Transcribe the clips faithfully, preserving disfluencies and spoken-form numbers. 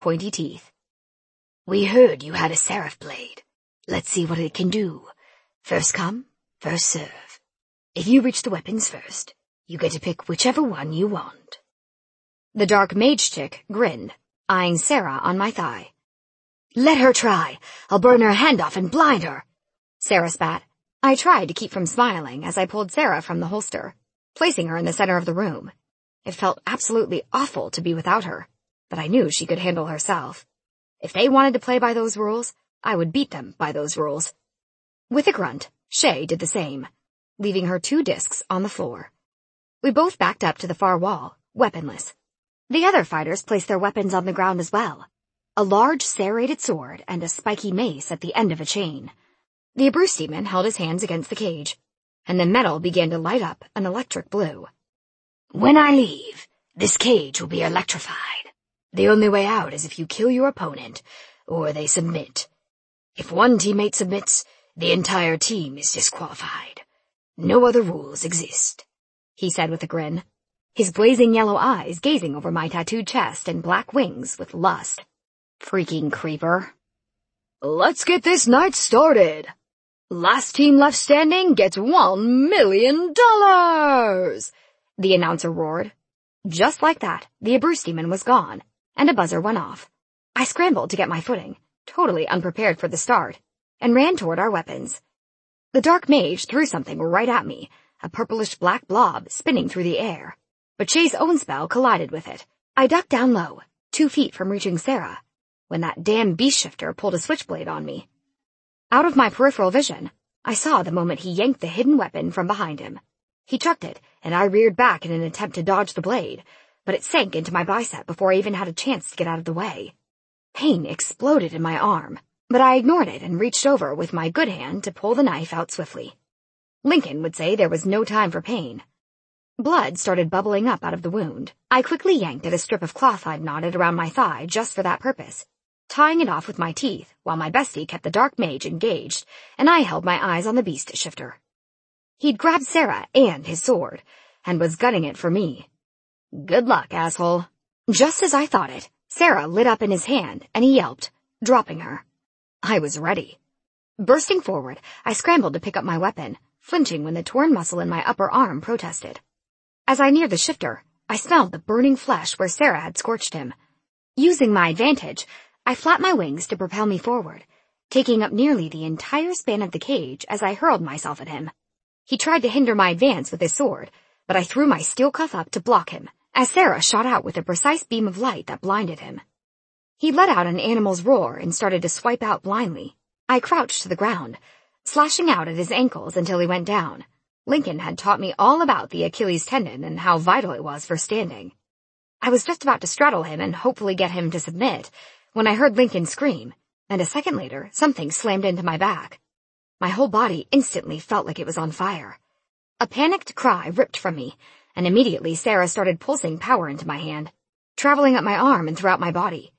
pointy teeth. "We heard you had a seraph blade. Let's see what it can do. First come, first serve. If you reach the weapons first, you get to pick whichever one you want." The dark mage chick grinned, eyeing Sarah on my thigh. "Let her try. I'll burn her hand off and blind her," Sarah spat. I tried to keep from smiling as I pulled Sarah from the holster, placing her in the center of the room. It felt absolutely awful to be without her, but I knew she could handle herself. If they wanted to play by those rules, I would beat them by those rules. With a grunt, Shay did the same, leaving her two discs on the floor. We both backed up to the far wall, weaponless. The other fighters placed their weapons on the ground as well. A large serrated sword and a spiky mace at the end of a chain. The Abruz demon held his hands against the cage, and the metal began to light up an electric blue. "When I leave, this cage will be electrified. The only way out is if you kill your opponent, or they submit. If one teammate submits, the entire team is disqualified. No other rules exist," he said with a grin, his blazing yellow eyes gazing over my tattooed chest and black wings with lust. Freaking creeper. "Let's get this night started. Last team left standing gets one million dollars, the announcer roared. Just like that, the Abruz demon was gone, and a buzzer went off. I scrambled to get my footing, totally unprepared for the start, and ran toward our weapons. The dark mage threw something right at me, a purplish-black blob spinning through the air. But Shay's own spell collided with it. I ducked down low, two feet from reaching Sarah, when that damn beast shifter pulled a switchblade on me. Out of my peripheral vision, I saw the moment he yanked the hidden weapon from behind him. He chucked it, and I reared back in an attempt to dodge the blade, but it sank into my bicep before I even had a chance to get out of the way. Pain exploded in my arm, but I ignored it and reached over with my good hand to pull the knife out swiftly. Lincoln would say there was no time for pain. Blood started bubbling up out of the wound. I quickly yanked at a strip of cloth I'd knotted around my thigh just for that purpose, tying it off with my teeth while my bestie kept the dark mage engaged, and I held my eyes on the beast shifter. He'd grabbed Sarah and his sword, and was gunning it for me. Good luck, asshole. Just as I thought it, Sarah lit up in his hand, and he yelped, dropping her. I was ready. Bursting forward, I scrambled to pick up my weapon, flinching when the torn muscle in my upper arm protested. As I neared the shifter, I smelled the burning flesh where Sarah had scorched him. Using my advantage, I flapped my wings to propel me forward, taking up nearly the entire span of the cage as I hurled myself at him. He tried to hinder my advance with his sword, but I threw my steel cuff up to block him, as Sarah shot out with a precise beam of light that blinded him. He let out an animal's roar and started to swipe out blindly. I crouched to the ground, slashing out at his ankles until he went down. Lincoln had taught me all about the Achilles tendon and how vital it was for standing. I was just about to straddle him and hopefully get him to submit when I heard Lincoln scream, and a second later, something slammed into my back. My whole body instantly felt like it was on fire. A panicked cry ripped from me, and immediately Sarah started pulsing power into my hand, traveling up my arm and throughout my body.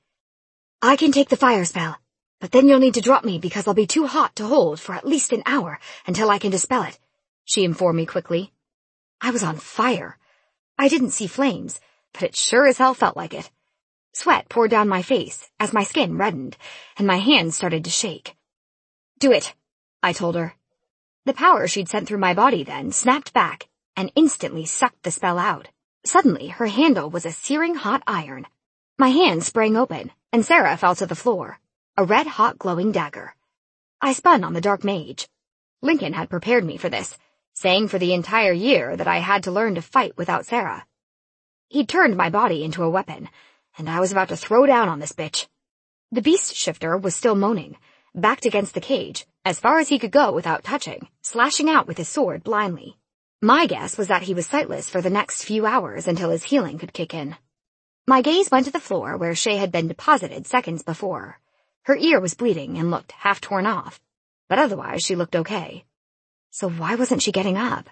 "I can take the fire spell, but then you'll need to drop me because I'll be too hot to hold for at least an hour until I can dispel it," she informed me quickly. I was on fire. I didn't see flames, but it sure as hell felt like it. Sweat poured down my face as my skin reddened, and my hands started to shake. "Do it," I told her. The power she'd sent through my body then snapped back and instantly sucked the spell out. Suddenly, her handle was a searing hot iron. My hand sprang open, and Sarah fell to the floor, a red-hot glowing dagger. I spun on the dark mage. Lincoln had prepared me for this, saying for the entire year that I had to learn to fight without Sarah. He'd turned my body into a weapon, and I was about to throw down on this bitch. The beast shifter was still moaning, backed against the cage, as far as he could go without touching, slashing out with his sword blindly. My guess was that he was sightless for the next few hours until his healing could kick in. My gaze went to the floor where Shay had been deposited seconds before. Her ear was bleeding and looked half torn off, but otherwise she looked okay. So why wasn't she getting up?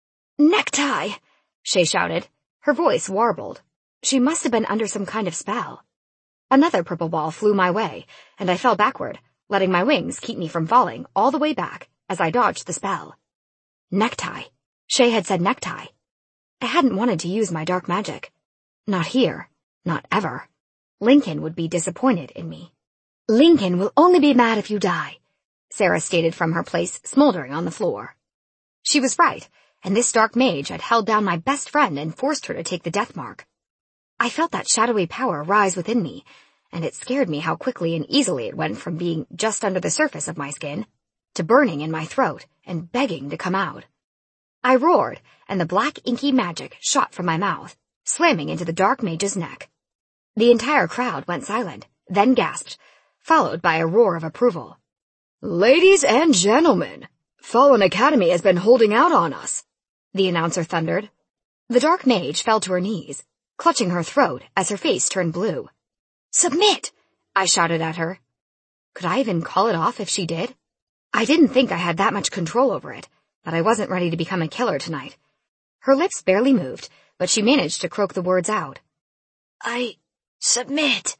"Necktie!" Shay shouted. Her voice warbled. She must have been under some kind of spell. Another purple ball flew my way, and I fell backward, letting my wings keep me from falling all the way back as I dodged the spell. Necktie. Shay had said necktie. I hadn't wanted to use my dark magic. Not here. Not ever. Lincoln would be disappointed in me. Lincoln will only be mad if you die, Sarah stated from her place smoldering on the floor. She was right, and this dark mage had held down my best friend and forced her to take the death mark. I felt that shadowy power rise within me, and it scared me how quickly and easily it went from being just under the surface of my skin to burning in my throat and begging to come out. I roared, and the black inky magic shot from my mouth, slamming into the dark mage's neck. The entire crowd went silent, then gasped, followed by a roar of approval. "Ladies and gentlemen, Fallen Academy has been holding out on us," the announcer thundered. The dark mage fell to her knees, clutching her throat as her face turned blue. "Submit!" I shouted at her. Could I even call it off if she did? I didn't think I had that much control over it, but I wasn't ready to become a killer tonight. Her lips barely moved, but she managed to croak the words out. "I submit."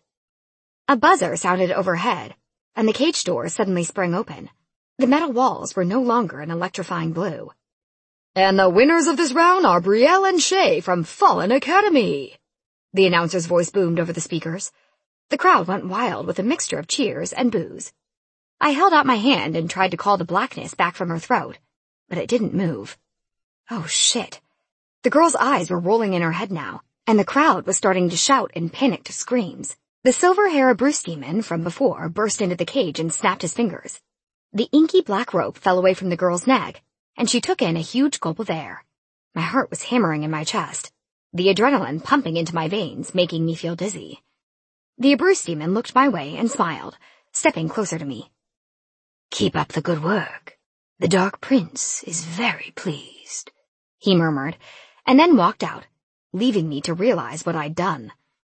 A buzzer sounded overhead, and the cage door suddenly sprang open. The metal walls were no longer an electrifying blue. "And the winners of this round are Brielle and Shay from Fallen Academy," the announcer's voice boomed over the speakers. The crowd went wild with a mixture of cheers and boos. I held out my hand and tried to call the blackness back from her throat, but it didn't move. Oh, shit. The girl's eyes were rolling in her head now, and the crowd was starting to shout in panicked screams. The silver hair Bruce demon from before burst into the cage and snapped his fingers. The inky black rope fell away from the girl's neck, and she took in a huge gulp of air. My heart was hammering in my chest, the adrenaline pumping into my veins, making me feel dizzy. The Bruce demon looked my way and smiled, stepping closer to me. "Keep up the good work. The Dark Prince is very pleased," he murmured, and then walked out, leaving me to realize what I'd done.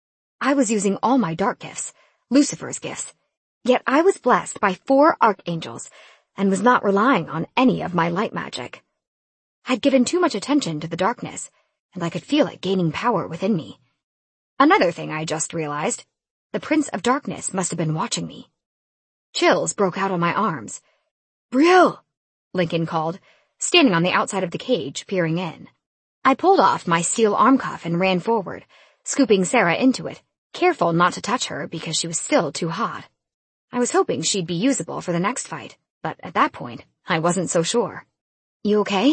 I was using all my dark gifts, Lucifer's gifts, yet I was blessed by four archangels and was not relying on any of my light magic. I'd given too much attention to the darkness, and I could feel it gaining power within me. Another thing I just realized, the Prince of Darkness must have been watching me. Chills broke out on my arms. "Brielle!" Lincoln called, standing on the outside of the cage, peering in. I pulled off my steel arm cuff and ran forward, scooping Sarah into it, careful not to touch her because she was still too hot. I was hoping she'd be usable for the next fight, but at that point, I wasn't so sure. "You okay?"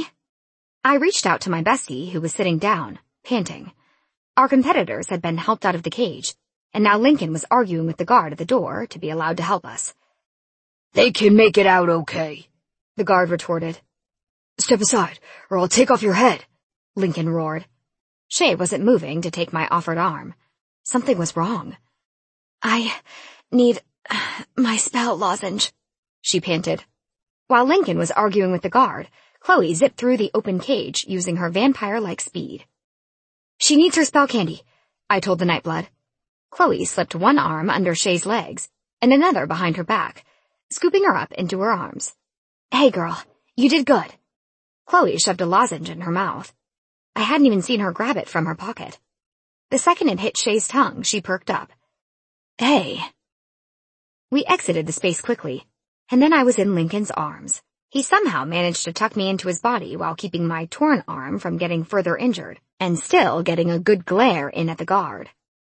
I reached out to my bestie, who was sitting down, panting. Our competitors had been helped out of the cage, and now Lincoln was arguing with the guard at the door to be allowed to help us. "They can make it out okay," the guard retorted. "Step aside, or I'll take off your head," Lincoln roared. Shay wasn't moving to take my offered arm. Something was wrong. "I need my spell lozenge," she panted. While Lincoln was arguing with the guard, Chloe zipped through the open cage using her vampire-like speed. "She needs her spell candy," I told the Nightblood. Chloe slipped one arm under Shay's legs and another behind her back, scooping her up into her arms. "Hey, girl, you did good." Chloe shoved a lozenge in her mouth. I hadn't even seen her grab it from her pocket. The second it hit Shay's tongue, she perked up. "Hey." We exited the space quickly, and then I was in Lincoln's arms. He somehow managed to tuck me into his body while keeping my torn arm from getting further injured, and still getting a good glare in at the guard.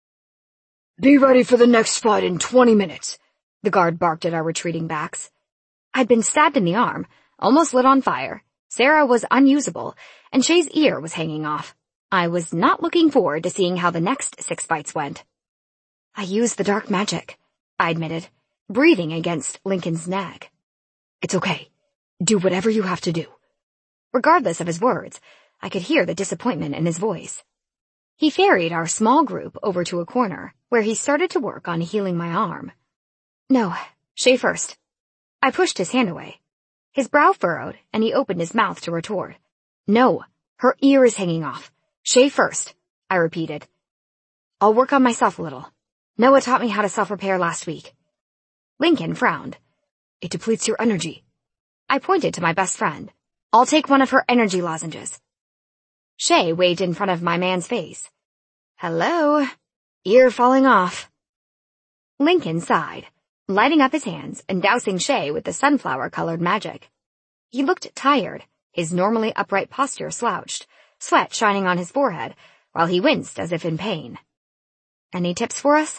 "Be ready for the next fight in twenty minutes, the guard barked at our retreating backs. I'd been stabbed in the arm, almost lit on fire, Sarah was unusable, and Shay's ear was hanging off. I was not looking forward to seeing how the next six fights went. "I used the dark magic," I admitted, breathing against Lincoln's neck. "It's okay. Do whatever you have to do." Regardless of his words, I could hear the disappointment in his voice. He ferried our small group over to a corner, where he started to work on healing my arm. "No, Shay first." I pushed his hand away. His brow furrowed, and he opened his mouth to retort. "No, her ear is hanging off. Shay first," I repeated. "I'll work on myself a little. Noah taught me how to self-repair last week." Lincoln frowned. "It depletes your energy." I pointed to my best friend. "I'll take one of her energy lozenges." Shay waved in front of my man's face. "Hello. Ear falling off." Lincoln sighed, lighting up his hands and dousing Shay with the sunflower-colored magic. He looked tired, his normally upright posture slouched, sweat shining on his forehead, while he winced as if in pain. "Any tips for us?"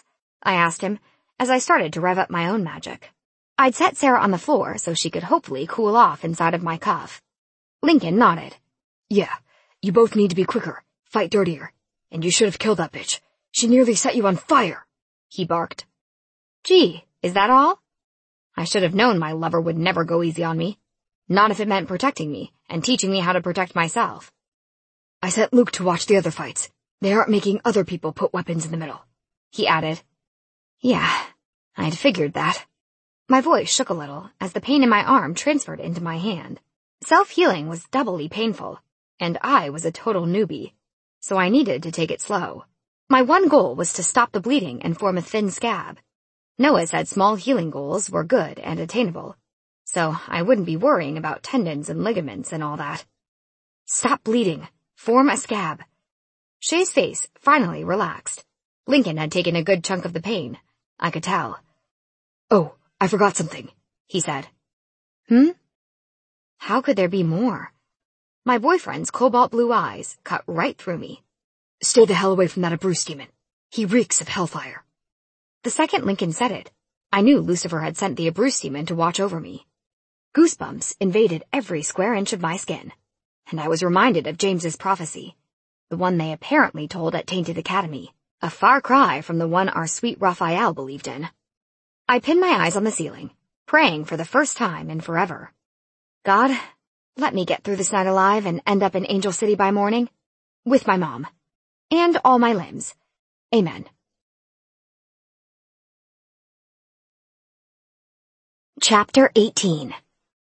I asked him, as I started to rev up my own magic. I'd set Sarah on the floor so she could hopefully cool off inside of my cuff. Lincoln nodded. Yeah, you both need to be quicker, fight dirtier, and you should have killed that bitch. She nearly set you on fire, he barked. Gee, is that all? I should have known my lover would never go easy on me. Not if it meant protecting me and teaching me how to protect myself. I sent Luke to watch the other fights. They aren't making other people put weapons in the middle, he added. Yeah, I'd figured that. My voice shook a little as the pain in my arm transferred into my hand. Self-healing was doubly painful, and I was a total newbie, so I needed to take it slow. My one goal was to stop the bleeding and form a thin scab. Noah said small healing goals were good and attainable, so I wouldn't be worrying about tendons and ligaments and all that. Stop bleeding. Form a scab. Shay's face finally relaxed. Lincoln had taken a good chunk of the pain. I could tell. Oh, I forgot something, he said. Hmm? How could there be more? My boyfriend's cobalt blue eyes cut right through me. Stay the hell away from that Bruce demon. He reeks of hellfire. The second Lincoln said it, I knew Lucifer had sent the Abruz demon to watch over me. Goosebumps invaded every square inch of my skin, and I was reminded of James's prophecy, the one they apparently told at Tainted Academy, a far cry from the one our sweet Raphael believed in. I pinned my eyes on the ceiling, praying for the first time in forever. God, let me get through this night alive and end up in Angel City by morning, with my mom, and all my limbs. Amen. Chapter eighteen.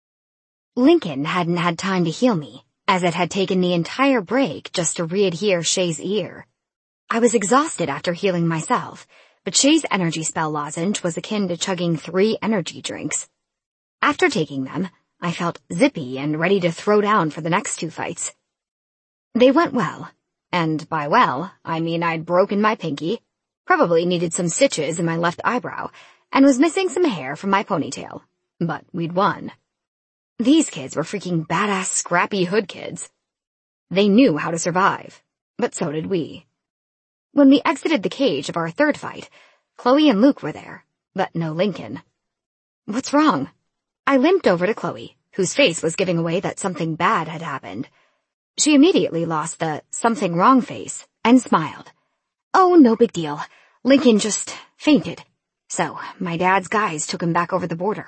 Lincoln hadn't had time to heal me, as it had taken the entire break just to readhere Shay's ear. I was exhausted after healing myself, but Shay's energy spell lozenge was akin to chugging three energy drinks. After taking them, I felt zippy and ready to throw down for the next two fights. They went well, and by well, I mean I'd broken my pinky, probably needed some stitches in my left eyebrow, and was missing some hair from my ponytail, but we'd won. These kids were freaking badass scrappy hood kids. They knew how to survive, but so did we. When we exited the cage of our third fight, Chloe and Luke were there, but no Lincoln. What's wrong? I limped over to Chloe, whose face was giving away that something bad had happened. She immediately lost the something wrong face and smiled. Oh, no big deal. Lincoln just fainted. So, my dad's guys took him back over the border.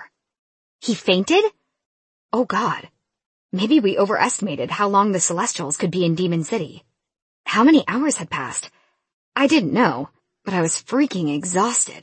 He fainted? Oh God. Maybe we overestimated how long the Celestials could be in Demon City. How many hours had passed? I didn't know, but I was freaking exhausted.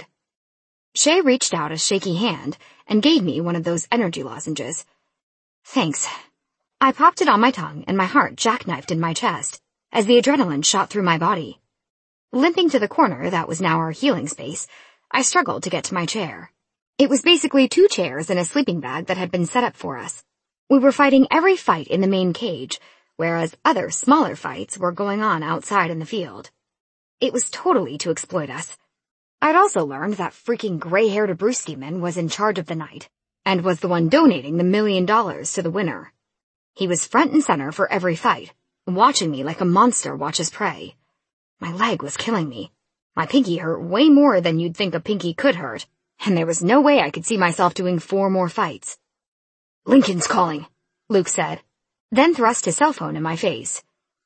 Shay reached out a shaky hand and gave me one of those energy lozenges. Thanks. I popped it on my tongue and my heart jackknifed in my chest as the adrenaline shot through my body. Limping to the corner that was now our healing space, I struggled to get to my chair. It was basically two chairs and a sleeping bag that had been set up for us. We were fighting every fight in the main cage, whereas other smaller fights were going on outside in the field. It was totally to exploit us. I'd also learned that freaking gray-haired Abruz demon was in charge of the night, and was the one donating the million dollars to the winner. He was front and center for every fight, watching me like a monster watches prey. My leg was killing me. My pinky hurt way more than you'd think a pinky could hurt, and there was no way I could see myself doing four more fights. Lincoln's calling, Luke said, then thrust his cell phone in my face.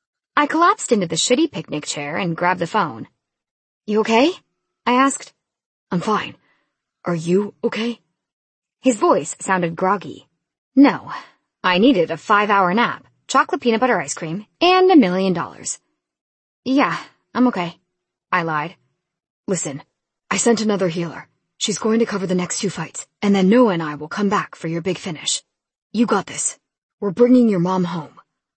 I collapsed into the shitty picnic chair and grabbed the phone. You okay? I asked. I'm fine. Are you okay? His voice sounded groggy. No, I needed a five-hour nap, chocolate peanut butter ice cream, and a million dollars. Yeah, I'm okay, I lied. Listen, I sent another healer. She's going to cover the next two fights, and then Noah and I will come back for your big finish. You got this. We're bringing your mom home.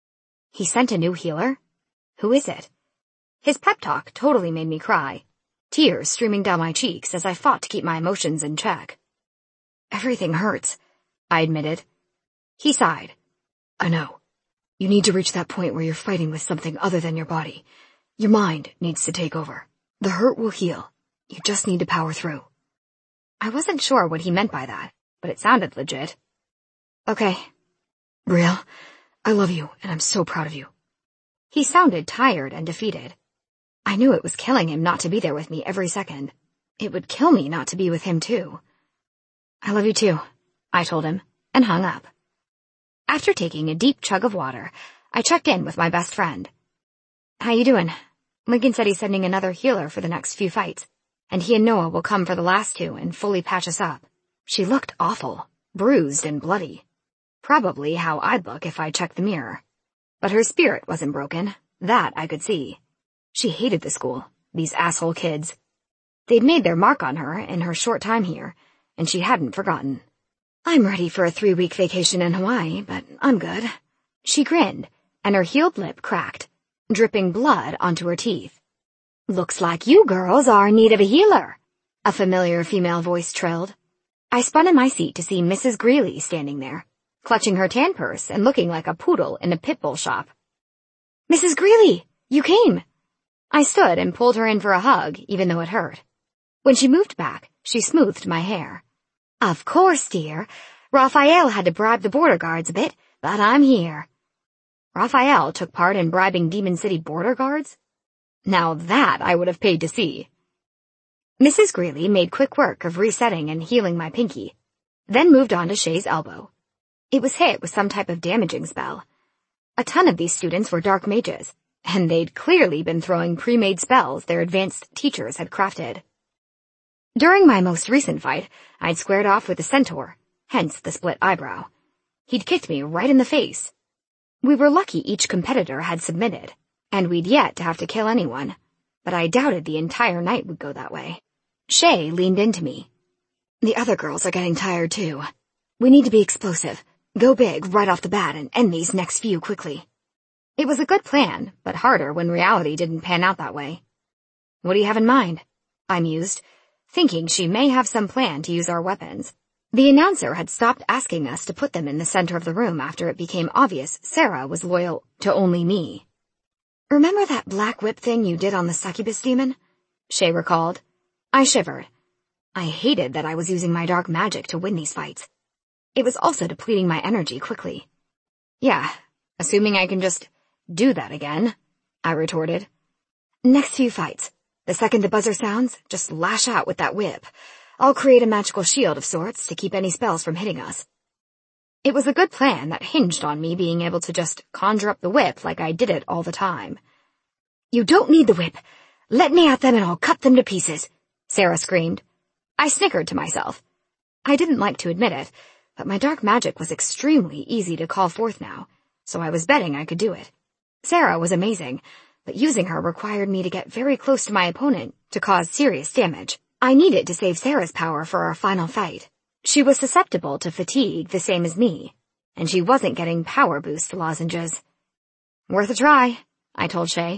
He sent a new healer? Who is it? His pep talk totally made me cry, tears streaming down my cheeks as I fought to keep my emotions in check. Everything hurts, I admitted. He sighed. I know. You need to reach that point where you're fighting with something other than your body. Your mind needs to take over. The hurt will heal. You just need to power through. I wasn't sure what he meant by that, but it sounded legit. Okay. Brielle, I love you, and I'm so proud of you. He sounded tired and defeated. I knew it was killing him not to be there with me every second. It would kill me not to be with him too. I love you too, I told him, and hung up. After taking a deep chug of water, I checked in with my best friend. How you doing? Lincoln said he's sending another healer for the next few fights, and he and Noah will come for the last two and fully patch us up. She looked awful, bruised and bloody. Probably how I'd look if I checked the mirror. But her spirit wasn't broken, that I could see. She hated the school, these asshole kids. They'd made their mark on her in her short time here, and she hadn't forgotten. I'm ready for a three-week vacation in Hawaii, but I'm good. She grinned, and her healed lip cracked, dripping blood onto her teeth. Looks like you girls are in need of a healer, a familiar female voice trilled. I spun in my seat to see Missus Greeley standing there, clutching her tan purse and looking like a poodle in a pit bull shop. Missus Greeley, you came! I stood and pulled her in for a hug, even though it hurt. When she moved back, she smoothed my hair. Of course, dear. Raphael had to bribe the border guards a bit, but I'm here. Raphael took part in bribing Demon City border guards? Now that I would have paid to see. Missus Greeley made quick work of resetting and healing my pinky, then moved on to Shay's elbow. It was hit with some type of damaging spell. A ton of these students were dark mages, and they'd clearly been throwing pre-made spells their advanced teachers had crafted. During my most recent fight, I'd squared off with the centaur, hence the split eyebrow. He'd kicked me right in the face. We were lucky each competitor had submitted, and we'd yet to have to kill anyone, but I doubted the entire night would go that way. Shay leaned into me. The other girls are getting tired too. We need to be explosive, go big right off the bat and end these next few quickly. It was a good plan, but harder when reality didn't pan out that way. What do you have in mind? I mused, thinking she may have some plan to use our weapons. The announcer had stopped asking us to put them in the center of the room after it became obvious Sarah was loyal to only me. Remember that black whip thing you did on the succubus demon? Shay recalled. I shivered. I hated that I was using my dark magic to win these fights. It was also depleting my energy quickly. Yeah, assuming I can just do that again, I retorted. Next few fights. The second the buzzer sounds, just lash out with that whip. I'll create a magical shield of sorts to keep any spells from hitting us. It was a good plan that hinged on me being able to just conjure up the whip like I did it all the time. You don't need the whip. Let me at them and I'll cut them to pieces, Sarah screamed. I snickered to myself. I didn't like to admit it, but my dark magic was extremely easy to call forth now, so I was betting I could do it. Sarah was amazing, but using her required me to get very close to my opponent to cause serious damage. I needed to save Sarah's power for our final fight. She was susceptible to fatigue the same as me, and she wasn't getting power boost lozenges. Worth a try, I told Shay.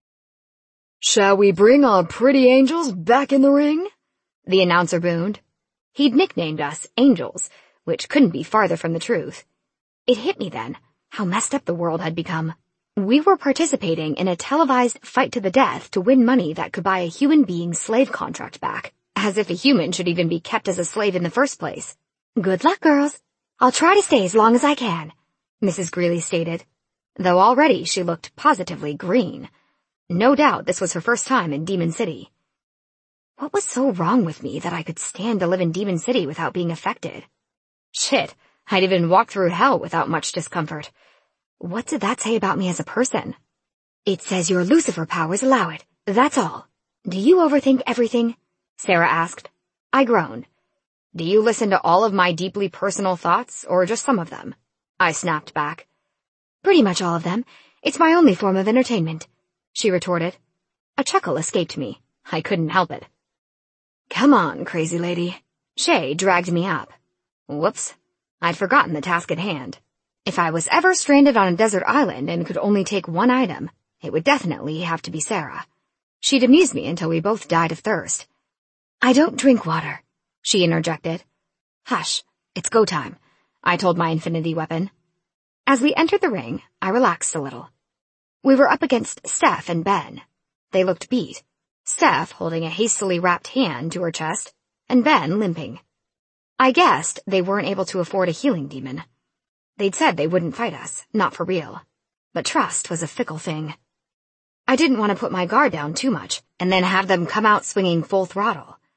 Shall we bring our pretty angels back in the ring? The announcer boomed. He'd nicknamed us Angels, which couldn't be farther from the truth. It hit me then, how messed up the world had become. We were participating in a televised fight to the death to win money that could buy a human being's slave contract back, as if a human should even be kept as a slave in the first place. Good luck, girls. I'll try to stay as long as I can, Missus Greeley stated, though already she looked positively green. No doubt this was her first time in Demon City. What was so wrong with me that I could stand to live in Demon City without being affected? Shit, I'd even walk through hell without much discomfort. What did that say about me as a person? It says your Lucifer powers allow it, that's all. Do you overthink everything? Sarah asked. I groaned. Do you listen to all of my deeply personal thoughts, or just some of them? I snapped back. Pretty much all of them. It's my only form of entertainment, she retorted. A chuckle escaped me. I couldn't help it. Come on, crazy lady. Shay dragged me up. Whoops. I'd forgotten the task at hand. If I was ever stranded on a desert island and could only take one item, it would definitely have to be Sarah. She'd amuse me until we both died of thirst. I don't drink water, she interjected. Hush, it's go time, I told my infinity weapon. As we entered the ring, I relaxed a little. We were up against Steph and Ben. They looked beat, Steph holding a hastily wrapped hand to her chest, and Ben limping. I guessed they weren't able to afford a healing demon. They'd said they wouldn't fight us, not for real. But trust was a fickle thing. I didn't want to put my guard down too much, and then have them come out swinging full throttle.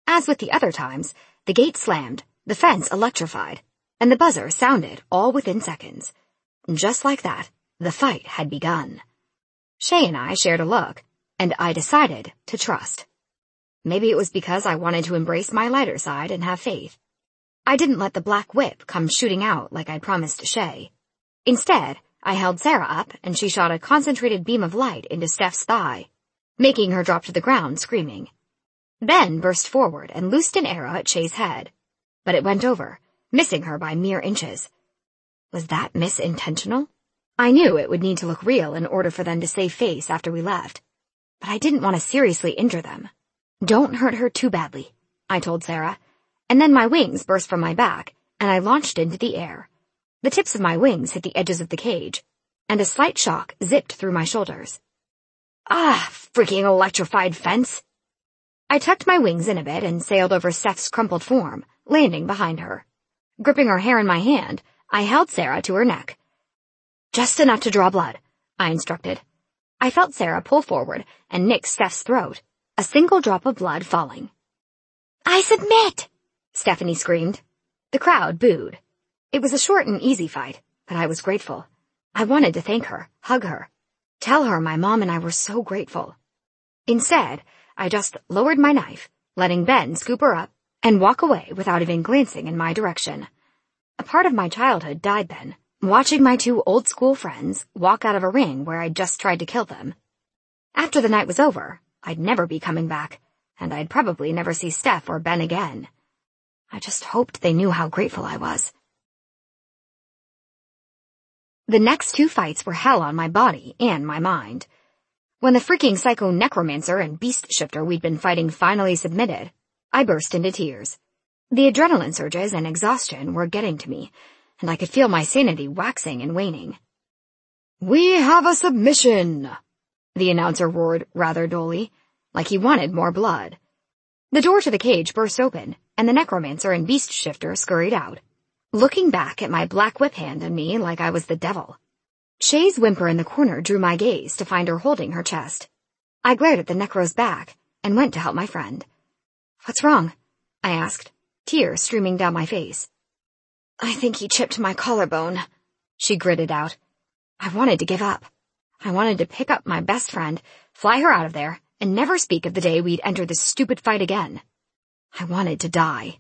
As with the other times, the gate slammed, the fence electrified, and the buzzer sounded all within seconds. Just like that, the fight had begun. Shay and I shared a look, and I decided to trust. Maybe it was because I wanted to embrace my lighter side and have faith. I didn't let the black whip come shooting out like I'd promised Shay. Instead, I held Sarah up and she shot a concentrated beam of light into Steph's thigh, making her drop to the ground screaming. Ben burst forward and loosed an arrow at Shay's head, but it went over, missing her by mere inches. Was that miss intentional? I knew it would need to look real in order for them to save face after we left, but I didn't want to seriously injure them. Don't hurt her too badly, I told Sarah, and then my wings burst from my back, and I launched into the air. The tips of my wings hit the edges of the cage, and a slight shock zipped through my shoulders. Ah, freaking electrified fence! I tucked my wings in a bit and sailed over Steph's crumpled form, landing behind her. Gripping her hair in my hand, I held Sarah to her neck. Just enough to draw blood, I instructed. I felt Sarah pull forward and nick Steph's throat, a single drop of blood falling. I submit! Stephanie screamed. The crowd booed. It was a short and easy fight, but I was grateful. I wanted to thank her, hug her, tell her my mom and I were so grateful. Instead, I just lowered my knife, letting Ben scoop her up and walk away without even glancing in my direction. A part of my childhood died then, watching my two old-school friends walk out of a ring where I'd just tried to kill them. After the night was over, I'd never be coming back, and I'd probably never see Steph or Ben again. I just hoped they knew how grateful I was. The next two fights were hell on my body and my mind. When the freaking psycho necromancer and beast shifter we'd been fighting finally submitted, I burst into tears. The adrenaline surges and exhaustion were getting to me, and I could feel my sanity waxing and waning. We have a submission, the announcer roared rather dully, like he wanted more blood. The door to the cage burst open, and the necromancer and beast shifter scurried out, looking back at my black whip hand and me like I was the devil. Shay's whimper in the corner drew my gaze to find her holding her chest. I glared at the necro's back and went to help my friend. What's wrong? I asked, tears streaming down my face. I think he chipped my collarbone, she gritted out. I wanted to give up. I wanted to pick up my best friend, fly her out of there, and never speak of the day we'd enter this stupid fight again. I wanted to die.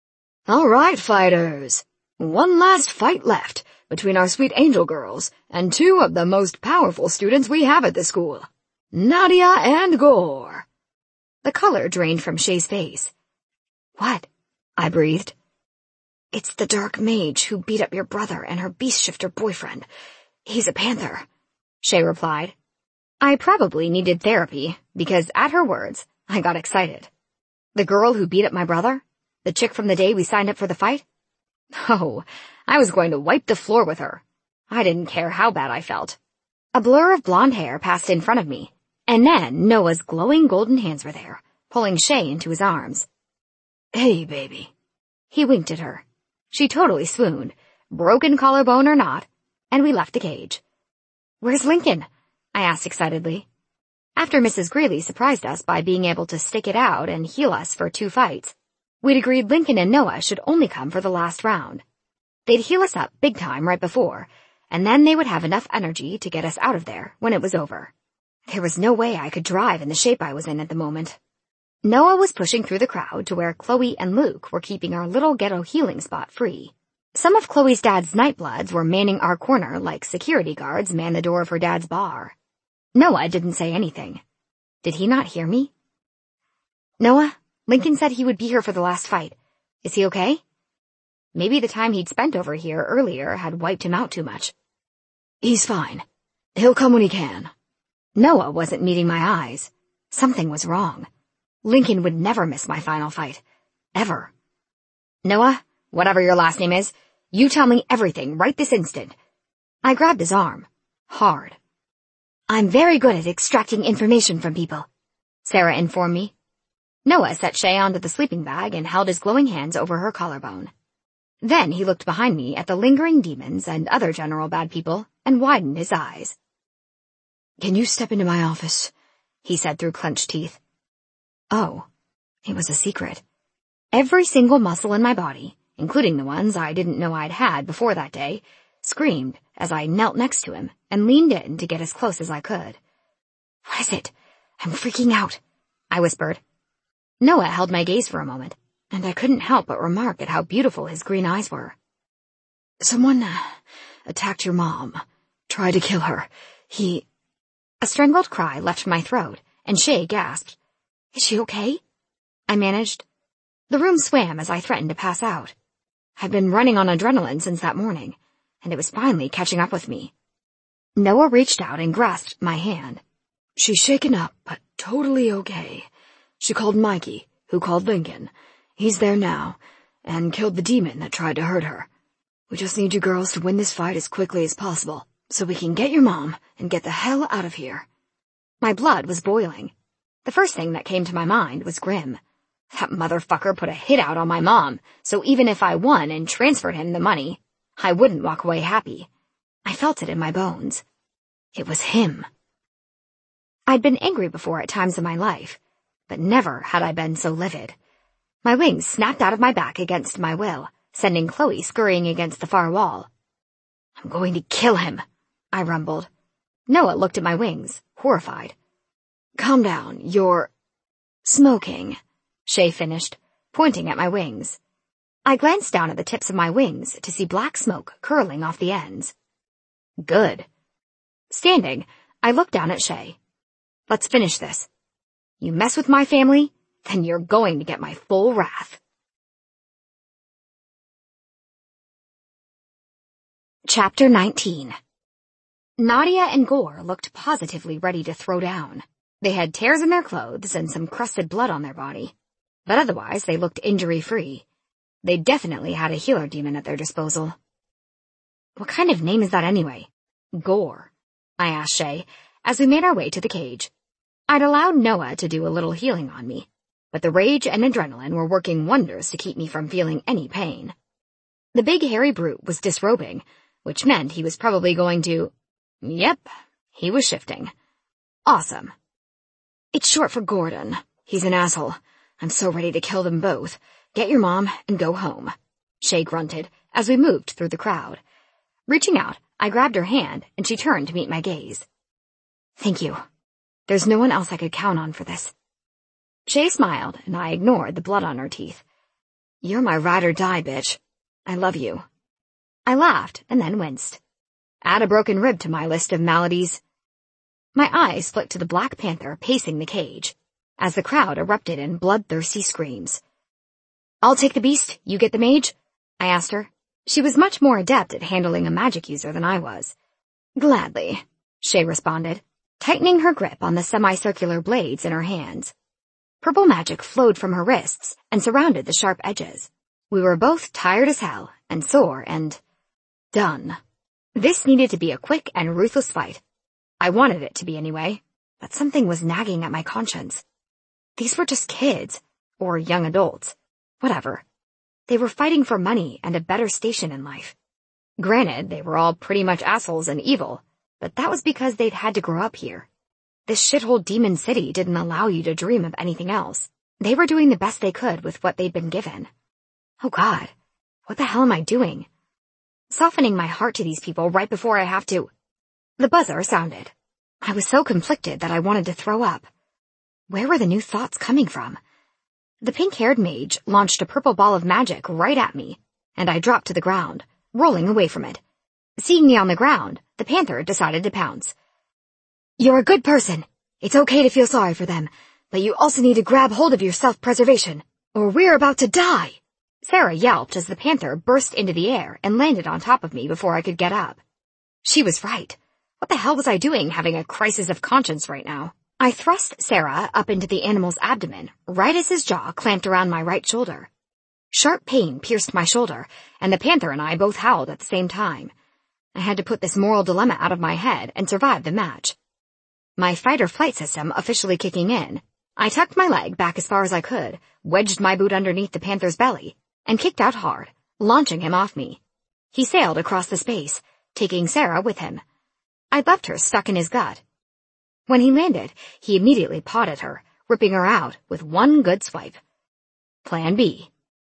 All right, fighters. One last fight left between our sweet angel girls and two of the most powerful students we have at the school, Nadia and Gore. The color drained from Shay's face. What? I breathed. It's the dark mage who beat up your brother and her beast shifter boyfriend. He's a panther, Shay replied. I probably needed therapy because at her words, I got excited. The girl who beat up my brother? The chick from the day we signed up for the fight? Oh, I was going to wipe the floor with her. I didn't care how bad I felt. A blur of blonde hair passed in front of me, and then Noah's glowing golden hands were there, pulling Shay into his arms. Hey, baby. He winked at her. She totally swooned, broken collarbone or not, and we left the cage. Where's Lincoln? I asked excitedly. After Missus Greeley surprised us by being able to stick it out and heal us for two fights, we'd agreed Lincoln and Noah should only come for the last round. They'd heal us up big time right before, and then they would have enough energy to get us out of there when it was over. There was no way I could drive in the shape I was in at the moment. Noah was pushing through the crowd to where Chloe and Luke were keeping our little ghetto healing spot free. Some of Chloe's dad's nightbloods were manning our corner like security guards man the door of her dad's bar. Noah didn't say anything. Did he not hear me? Noah, Lincoln said he would be here for the last fight. Is he okay? Maybe the time he'd spent over here earlier had wiped him out too much. He's fine. He'll come when he can. Noah wasn't meeting my eyes. Something was wrong. Lincoln would never miss my final fight. Ever. Noah, whatever your last name is, you tell me everything right this instant. I grabbed his arm. Hard. I'm very good at extracting information from people, Sarah informed me. Noah set Shay onto the sleeping bag and held his glowing hands over her collarbone. Then he looked behind me at the lingering demons and other general bad people and widened his eyes. Can you step into my office? He said through clenched teeth. Oh, it was a secret. Every single muscle in my body, including the ones I didn't know I'd had before that day, screamed as I knelt next to him and leaned in to get as close as I could. "What is it? I'm freaking out," I whispered. Noah held my gaze for a moment, and I couldn't help but remark at how beautiful his green eyes were. "Someone uh, attacked your mom. Tried to kill her. He—" A strangled cry left my throat, and Shay gasped. "Is she okay?" I managed. The room swam as I threatened to pass out. I'd been running on adrenaline since that morning, and it was finally catching up with me. Noah reached out and grasped my hand. "She's shaken up, but totally okay. She called Mikey, who called Lincoln. He's there now, and killed the demon that tried to hurt her. We just need you girls to win this fight as quickly as possible, so we can get your mom and get the hell out of here." My blood was boiling. The first thing that came to my mind was Grim. That motherfucker put a hit out on my mom, so even if I won and transferred him the money, I wouldn't walk away happy. I felt it in my bones. It was him. I'd been angry before at times in my life, but never had I been so livid. My wings snapped out of my back against my will, sending Chloe scurrying against the far wall. "I'm going to kill him," I rumbled. Noah looked at my wings, horrified. "Calm down, you're smoking," Shay finished, pointing at my wings. I glanced down at the tips of my wings to see black smoke curling off the ends. Good. Standing, I looked down at Shay. "Let's finish this. You mess with my family, then you're going to get my full wrath." Chapter nineteen. Nadia and Gore looked positively ready to throw down. They had tears in their clothes and some crusted blood on their body, but otherwise they looked injury-free. They definitely had a healer demon at their disposal. "What kind of name is that anyway?" "Gore," I asked Shay, as we made our way to the cage. I'd allowed Noah to do a little healing on me, but the rage and adrenaline were working wonders to keep me from feeling any pain. The big hairy brute was disrobing, which meant he was probably going to... Yep, he was shifting. Awesome. "It's short for Gordon. He's an asshole. I'm so ready to kill them both. Get your mom and go home," Shay grunted as we moved through the crowd. Reaching out, I grabbed her hand, and she turned to meet my gaze. "Thank you. There's no one else I could count on for this." Shay smiled, and I ignored the blood on her teeth. "You're my ride or die, bitch. I love you." I laughed and then winced. Add a broken rib to my list of maladies. My eyes flicked to the Black Panther pacing the cage, as the crowd erupted in bloodthirsty screams. "I'll take the beast, you get the mage?" I asked her. She was much more adept at handling a magic user than I was. "Gladly," Shay responded, tightening her grip on the semicircular blades in her hands. Purple magic flowed from her wrists and surrounded the sharp edges. We were both tired as hell and sore and... done. This needed to be a quick and ruthless fight. I wanted it to be anyway, but something was nagging at my conscience. These were just kids, or young adults, whatever. They were fighting for money and a better station in life. Granted, they were all pretty much assholes and evil, but that was because they'd had to grow up here. This shithole demon city didn't allow you to dream of anything else. They were doing the best they could with what they'd been given. Oh God, what the hell am I doing? Softening my heart to these people right before I have to... The buzzer sounded. I was so conflicted that I wanted to throw up. Where were the new thoughts coming from? The pink-haired mage launched a purple ball of magic right at me, and I dropped to the ground, rolling away from it. Seeing me on the ground, the panther decided to pounce. "You're a good person. It's okay to feel sorry for them, but you also need to grab hold of your self-preservation, or we're about to die." Sarah yelped as the panther burst into the air and landed on top of me before I could get up. She was right. What the hell was I doing having a crisis of conscience right now? I thrust Sarah up into the animal's abdomen, right as his jaw clamped around my right shoulder. Sharp pain pierced my shoulder, and the panther and I both howled at the same time. I had to put this moral dilemma out of my head and survive the match. My fight-or-flight system officially kicking in, I tucked my leg back as far as I could, wedged my boot underneath the panther's belly, and kicked out hard, launching him off me. He sailed across the space, taking Sarah with him. I'd left her stuck in his gut. When he landed, he immediately pawed at her, ripping her out with one good swipe. Plan B.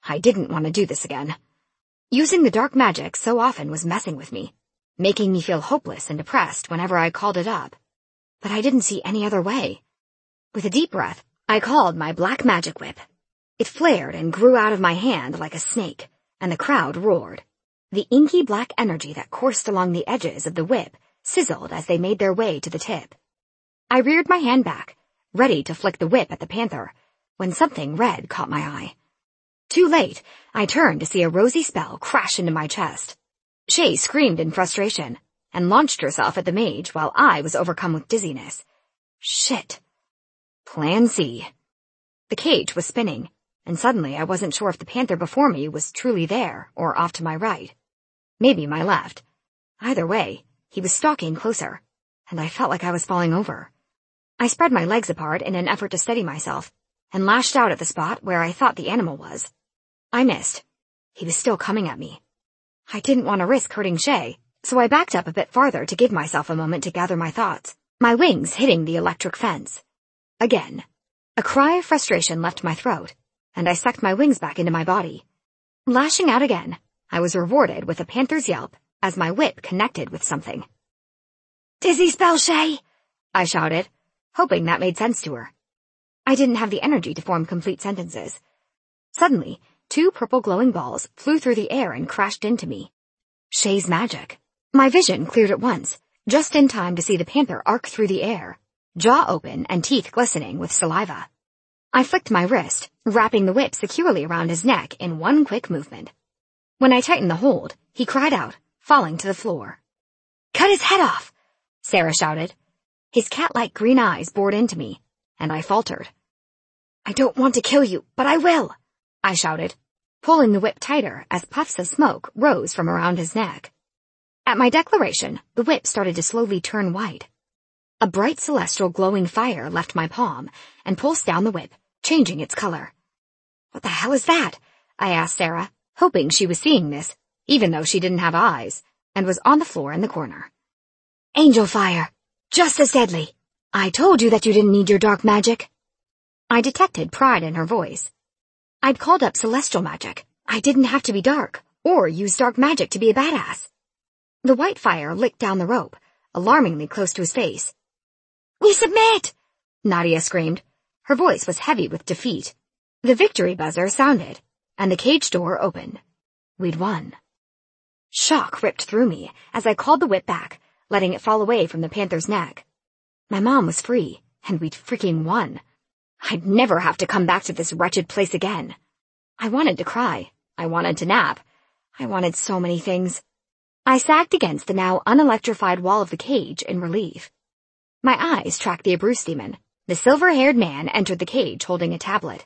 I didn't want to do this again. Using the dark magic so often was messing with me, making me feel hopeless and depressed whenever I called it up. But I didn't see any other way. With a deep breath, I called my black magic whip. It flared and grew out of my hand like a snake, and the crowd roared. The inky black energy that coursed along the edges of the whip sizzled as they made their way to the tip. I reared my hand back, ready to flick the whip at the panther, when something red caught my eye. Too late, I turned to see a rosy spell crash into my chest. Shay screamed in frustration and launched herself at the mage while I was overcome with dizziness. Shit. Plan C. The cage was spinning, and suddenly I wasn't sure if the panther before me was truly there or off to my right. Maybe my left. Either way, he was stalking closer, and I felt like I was falling over. I spread my legs apart in an effort to steady myself and lashed out at the spot where I thought the animal was. I missed. He was still coming at me. I didn't want to risk hurting Shay, so I backed up a bit farther to give myself a moment to gather my thoughts, my wings hitting the electric fence. Again. A cry of frustration left my throat, and I sucked my wings back into my body. Lashing out again, I was rewarded with a panther's yelp as my whip connected with something. "Dizzy spell, Shay!" I shouted, hoping that made sense to her. I didn't have the energy to form complete sentences. Suddenly, two purple glowing balls flew through the air and crashed into me. Shay's magic. My vision cleared at once, just in time to see the panther arc through the air, jaw open and teeth glistening with saliva. I flicked my wrist, wrapping the whip securely around his neck in one quick movement. When I tightened the hold, he cried out, falling to the floor. "Cut his head off!" Sarah shouted. His cat-like green eyes bored into me, and I faltered. "I don't want to kill you, but I will," I shouted, pulling the whip tighter as puffs of smoke rose from around his neck. At my declaration, the whip started to slowly turn white. A bright celestial glowing fire left my palm and pulsed down the whip, changing its color. "What the hell is that?" I asked Sarah, hoping she was seeing this, even though she didn't have eyes, and was on the floor in the corner. "Angel fire. Just as deadly. I told you that you didn't need your dark magic." I detected pride in her voice. I'd called up celestial magic. I didn't have to be dark, or use dark magic to be a badass. The white fire licked down the rope, alarmingly close to his face. "We submit!" Nadia screamed. Her voice was heavy with defeat. The victory buzzer sounded, and the cage door opened. We'd won. Shock ripped through me as I called the whip back, letting it fall away from the panther's neck. My mom was free, and we'd freaking won. I'd never have to come back to this wretched place again. I wanted to cry. I wanted to nap. I wanted so many things. I sagged against the now unelectrified wall of the cage in relief. My eyes tracked the Abruz demon. The silver-haired man entered the cage holding a tablet.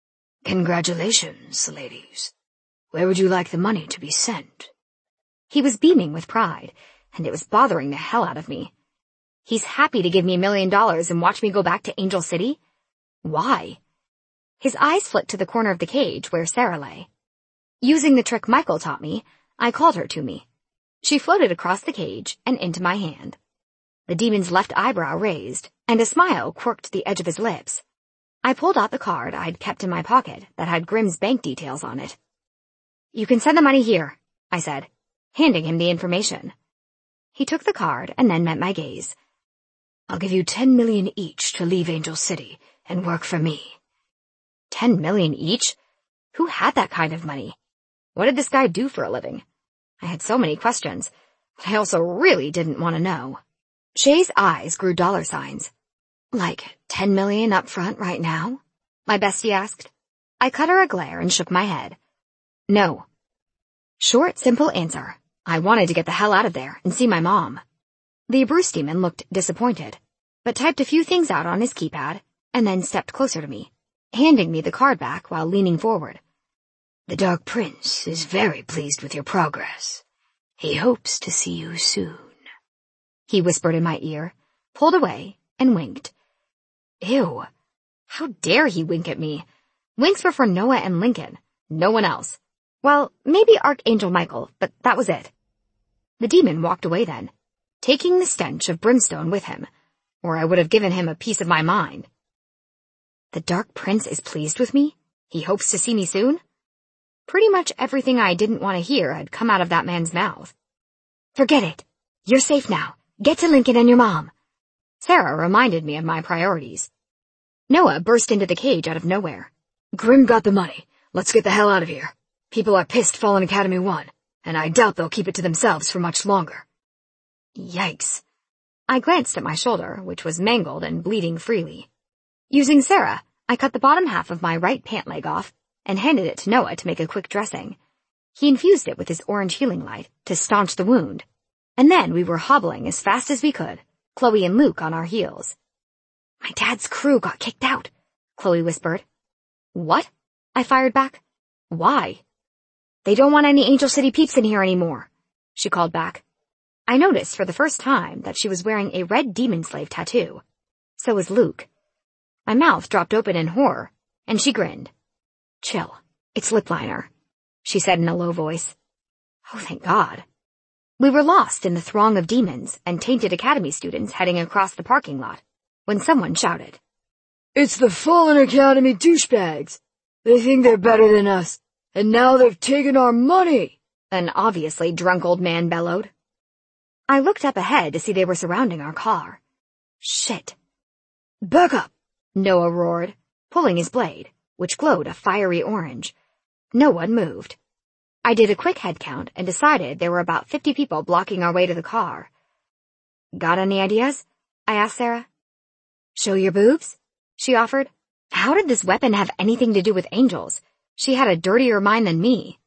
"Congratulations, ladies. Where would you like the money to be sent?" He was beaming with pride, and it was bothering the hell out of me. He's happy to give me a million dollars and watch me go back to Angel City? Why? His eyes flicked to the corner of the cage where Sarah lay. Using the trick Michael taught me, I called her to me. She floated across the cage and into my hand. The demon's left eyebrow raised, and a smile quirked the edge of his lips. I pulled out the card I'd kept in my pocket that had Grimm's bank details on it. "You can send the money here," I said, handing him the information. He took the card and then met my gaze. "I'll give you ten million each to leave Angel City and work for me." Ten million each? Who had that kind of money? What did this guy do for a living? I had so many questions, but I also really didn't want to know. Shay's eyes grew dollar signs. "Like ten million up front right now?" my bestie asked. I cut her a glare and shook my head. "No." Short, simple answer. I wanted to get the hell out of there and see my mom. The Abruz demon looked disappointed, but typed a few things out on his keypad and then stepped closer to me, handing me the card back while leaning forward. "The Dark Prince is very pleased with your progress. He hopes to see you soon," he whispered in my ear, pulled away, and winked. Ew. How dare he wink at me? Winks were for Noah and Lincoln, no one else. Well, maybe Archangel Michael, but that was it. The demon walked away then, taking the stench of brimstone with him, or I would have given him a piece of my mind. The Dark Prince is pleased with me? He hopes to see me soon? Pretty much everything I didn't want to hear had come out of that man's mouth. Forget it. You're safe now. Get to Lincoln and your mom. Sarah reminded me of my priorities. Noah burst into the cage out of nowhere. Grim got the money. Let's get the hell out of here. People are pissed Fallen Academy won, and I doubt they'll keep it to themselves for much longer. Yikes. I glanced at my shoulder, which was mangled and bleeding freely. Using Sarah, I cut the bottom half of my right pant leg off and handed it to Noah to make a quick dressing. He infused it with his orange healing light to staunch the wound, and then we were hobbling as fast as we could, Chloe and Luke on our heels. My dad's crew got kicked out, Chloe whispered. What? I fired back. Why? They don't want any Angel City peeps in here anymore, she called back. I noticed for the first time that she was wearing a red demon slave tattoo. So was Luke. My mouth dropped open in horror, and she grinned. Chill. It's lip liner, she said in a low voice. Oh, thank God. We were lost in the throng of demons and tainted Academy students heading across the parking lot when someone shouted. It's the Fallen Academy douchebags. They think they're better than us, and now they've taken our money, an obviously drunk old man bellowed. I looked up ahead to see they were surrounding our car. Shit. Back up, Noah roared, pulling his blade, which glowed a fiery orange. No one moved. I did a quick head count and decided there were about fifty people blocking our way to the car. Got any ideas? I asked Sarah. Show your boobs? She offered. How did this weapon have anything to do with angels? She had a dirtier mind than me.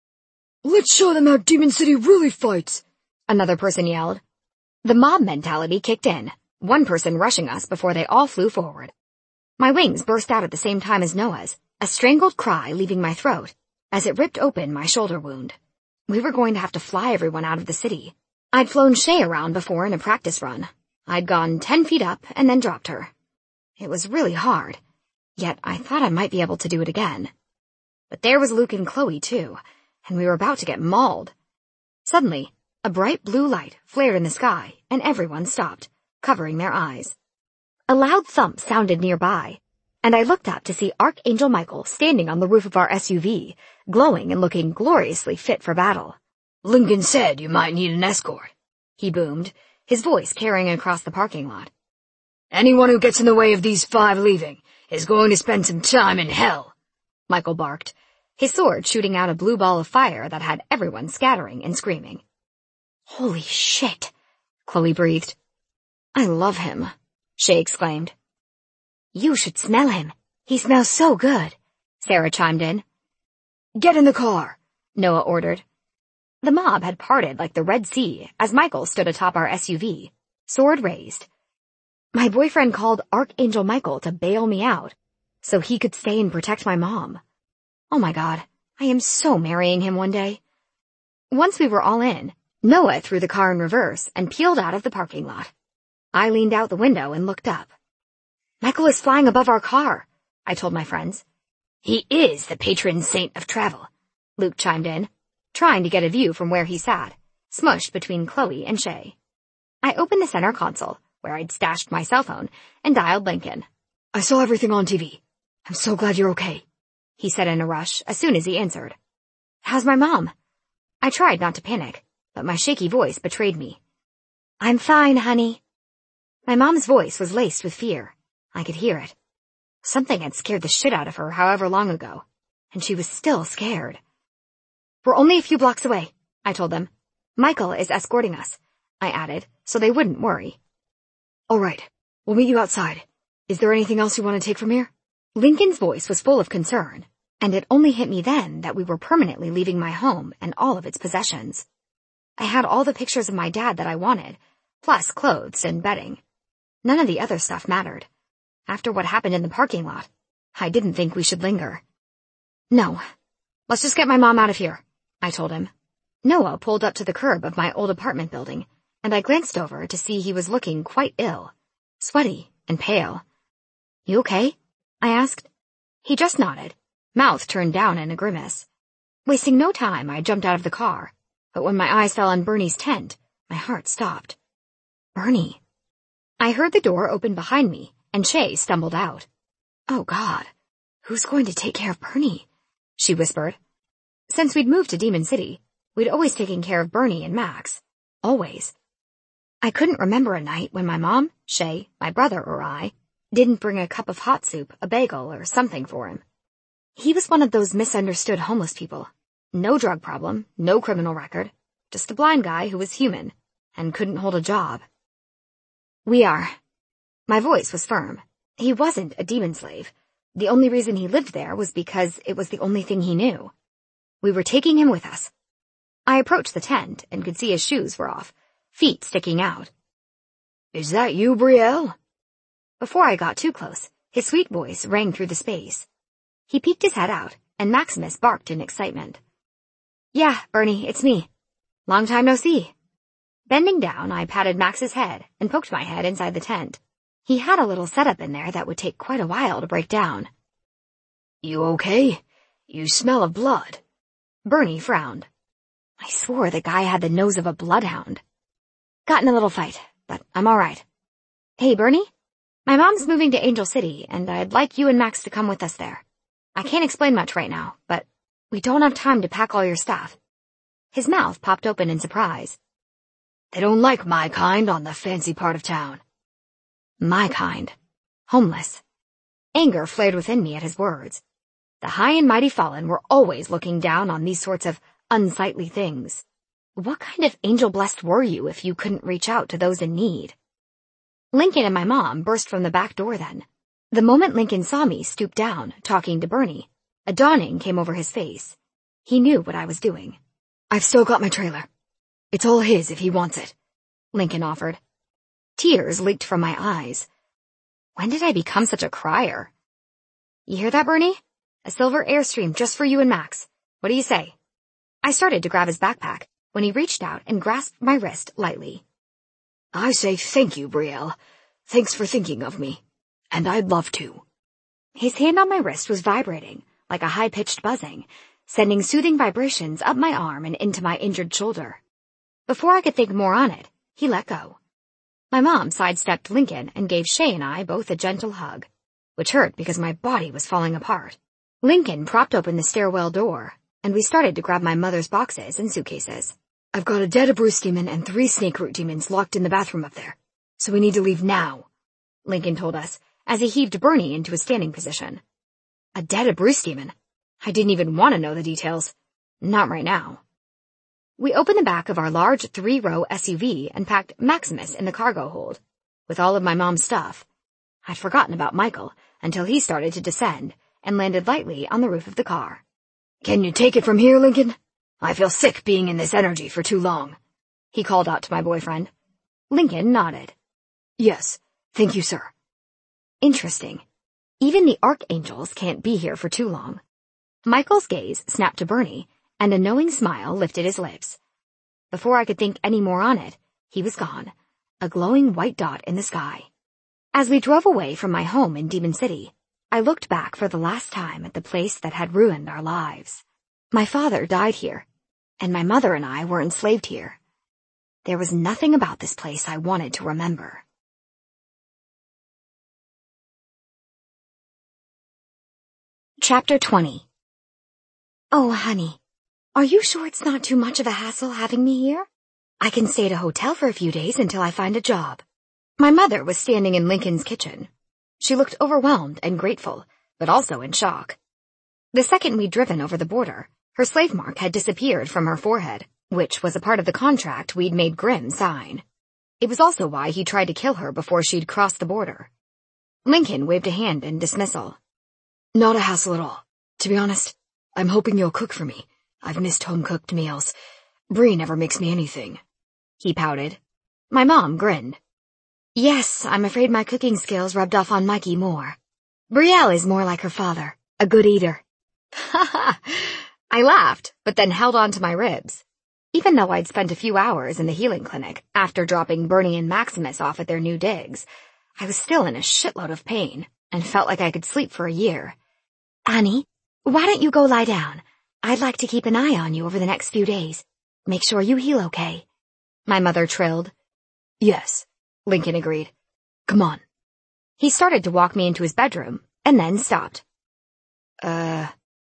Let's show them how Demon City really fights, another person yelled. The mob mentality kicked in, one person rushing us before they all flew forward. My wings burst out at the same time as Noah's, a strangled cry leaving my throat, as it ripped open my shoulder wound. We were going to have to fly everyone out of the city. I'd flown Shay around before in a practice run. I'd gone ten feet up and then dropped her. It was really hard, yet I thought I might be able to do it again. But there was Luke and Chloe, too, and we were about to get mauled. Suddenly, a bright blue light flared in the sky, and everyone stopped, covering their eyes. A loud thump sounded nearby, and I looked up to see Archangel Michael standing on the roof of our S U V, glowing and looking gloriously fit for battle. Lincoln said you might need an escort, he boomed, his voice carrying across the parking lot. Anyone who gets in the way of these five leaving is going to spend some time in hell, Michael barked, his sword shooting out a blue ball of fire that had everyone scattering and screaming. Holy shit, Chloe breathed. I love him, Shay exclaimed. You should smell him. He smells so good, Sarah chimed in. Get in the car, Noah ordered. The mob had parted like the Red Sea as Michael stood atop our S U V, sword raised. My boyfriend called Archangel Michael to bail me out, so he could stay and protect my mom. Oh my God, I am so marrying him one day. Once we were all in, Noah threw the car in reverse and peeled out of the parking lot. I leaned out the window and looked up. Michael is flying above our car, I told my friends. He is the patron saint of travel, Luke chimed in, trying to get a view from where he sat, smushed between Chloe and Shay. I opened the center console, where I'd stashed my cell phone, and dialed Lincoln. I saw everything on T V. I'm so glad you're okay, he said in a rush as soon as he answered. How's my mom? I tried not to panic, but my shaky voice betrayed me. I'm fine, honey. My mom's voice was laced with fear. I could hear it. Something had scared the shit out of her however long ago, and she was still scared. We're only a few blocks away, I told them. Michael is escorting us, I added, so they wouldn't worry. All right, we'll meet you outside. Is there anything else you want to take from here? Lincoln's voice was full of concern, and it only hit me then that we were permanently leaving my home and all of its possessions. I had all the pictures of my dad that I wanted, plus clothes and bedding. None of the other stuff mattered. After what happened in the parking lot, I didn't think we should linger. No, let's just get my mom out of here, I told him. Noah pulled up to the curb of my old apartment building, and I glanced over to see he was looking quite ill, sweaty and pale. You okay? I asked. He just nodded, mouth turned down in a grimace. Wasting no time, I jumped out of the car, but when my eyes fell on Bernie's tent, my heart stopped. Bernie. I heard the door open behind me, and Shay stumbled out. Oh God, who's going to take care of Bernie? She whispered. Since we'd moved to Demon City, we'd always taken care of Bernie and Max. Always. I couldn't remember a night when my mom, Shay, my brother, or I didn't bring a cup of hot soup, a bagel, or something for him. He was one of those misunderstood homeless people. No drug problem, no criminal record, just a blind guy who was human and couldn't hold a job. We are. My voice was firm. He wasn't a demon slave. The only reason he lived there was because it was the only thing he knew. We were taking him with us. I approached the tent and could see his shoes were off, feet sticking out. Is that you, Brielle? Before I got too close, his sweet voice rang through the space. He peeked his head out, and Maximus barked in excitement. Yeah, Bernie, it's me. Long time no see. Bending down, I patted Max's head and poked my head inside the tent. He had a little setup in there that would take quite a while to break down. You okay? You smell of blood. Bernie frowned. I swore the guy had the nose of a bloodhound. Got in a little fight, but I'm all right. Hey, Bernie? My mom's moving to Angel City, and I'd like you and Max to come with us there. I can't explain much right now, but we don't have time to pack all your stuff. His mouth popped open in surprise. They don't like my kind on the fancy part of town. My kind. Homeless. Anger flared within me at his words. The high and mighty fallen were always looking down on these sorts of unsightly things. What kind of angel-blessed were you if you couldn't reach out to those in need? Lincoln and my mom burst from the back door then. The moment Lincoln saw me stoop down, talking to Bernie, a dawning came over his face. He knew what I was doing. I've still got my trailer. It's all his if he wants it, Lincoln offered. Tears leaked from my eyes. When did I become such a crier? You hear that, Bernie? A silver Airstream just for you and Max. What do you say? I started to grab his backpack when he reached out and grasped my wrist lightly. I say thank you, Brielle. Thanks for thinking of me. And I'd love to. His hand on my wrist was vibrating, like a high-pitched buzzing, sending soothing vibrations up my arm and into my injured shoulder. Before I could think more on it, he let go. My mom sidestepped Lincoln and gave Shay and I both a gentle hug, which hurt because my body was falling apart. Lincoln propped open the stairwell door, and we started to grab my mother's boxes and suitcases. I've got a dead Abruce demon and three snake root demons locked in the bathroom up there, so we need to leave now, Lincoln told us, as he heaved Bernie into a standing position. A dead Abruce demon? I didn't even want to know the details. Not right now. We opened the back of our large three-row S U V and packed Maximus in the cargo hold, with all of my mom's stuff. I'd forgotten about Michael until he started to descend and landed lightly on the roof of the car. Can you take it from here, Lincoln? I feel sick being in this energy for too long, he called out to my boyfriend. Lincoln nodded. Yes, thank you, sir. Interesting. Even the archangels can't be here for too long. Michael's gaze snapped to Bernie, and a knowing smile lifted his lips. Before I could think any more on it, he was gone, a glowing white dot in the sky. As we drove away from my home in Demon City, I looked back for the last time at the place that had ruined our lives. My father died here, and my mother and I were enslaved here. There was nothing about this place I wanted to remember. Chapter twenty. Oh, honey, are you sure it's not too much of a hassle having me here? I can stay at a hotel for a few days until I find a job. My mother was standing in Lincoln's kitchen. She looked overwhelmed and grateful, but also in shock. The second we'd driven over the border, her slave mark had disappeared from her forehead, which was a part of the contract we'd made Grimm sign. It was also why he tried to kill her before she'd crossed the border. Lincoln waved a hand in dismissal. Not a hassle at all. To be honest, I'm hoping you'll cook for me. I've missed home-cooked meals. Bree never makes me anything. He pouted. My mom grinned. Yes, I'm afraid my cooking skills rubbed off on Mikey more. Brielle is more like her father, a good eater. Ha ha! I laughed, but then held on to my ribs. Even though I'd spent a few hours in the healing clinic after dropping Bernie and Maximus off at their new digs, I was still in a shitload of pain and felt like I could sleep for a year. Annie, why don't you go lie down? I'd like to keep an eye on you over the next few days. Make sure you heal okay. My mother trilled. Yes, Lincoln agreed. Come on. He started to walk me into his bedroom, and then stopped. Uh,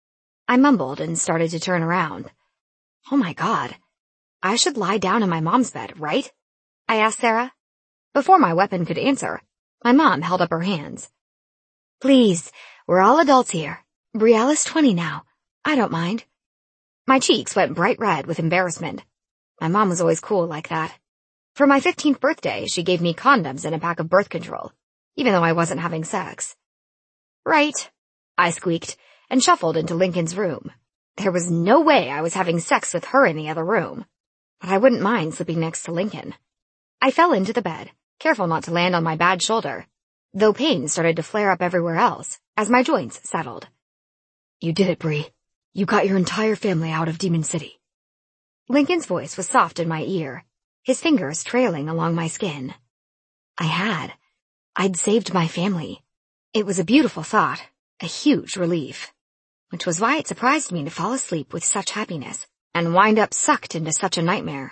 I mumbled and started to turn around. Oh my God. I should lie down in my mom's bed, right? I asked Sarah. Before my weapon could answer, my mom held up her hands. Please, we're all adults here. Brielle's twenty now. I don't mind. My cheeks went bright red with embarrassment. My mom was always cool like that. For my fifteenth birthday, she gave me condoms and a pack of birth control, even though I wasn't having sex. Right, I squeaked and shuffled into Lincoln's room. There was no way I was having sex with her in the other room, but I wouldn't mind sleeping next to Lincoln. I fell into the bed, careful not to land on my bad shoulder, though pain started to flare up everywhere else as my joints settled. You did it, Bree. You got your entire family out of Demon City. Lincoln's voice was soft in my ear, his fingers trailing along my skin. I had. I'd saved my family. It was a beautiful thought, a huge relief, which was why it surprised me to fall asleep with such happiness and wind up sucked into such a nightmare.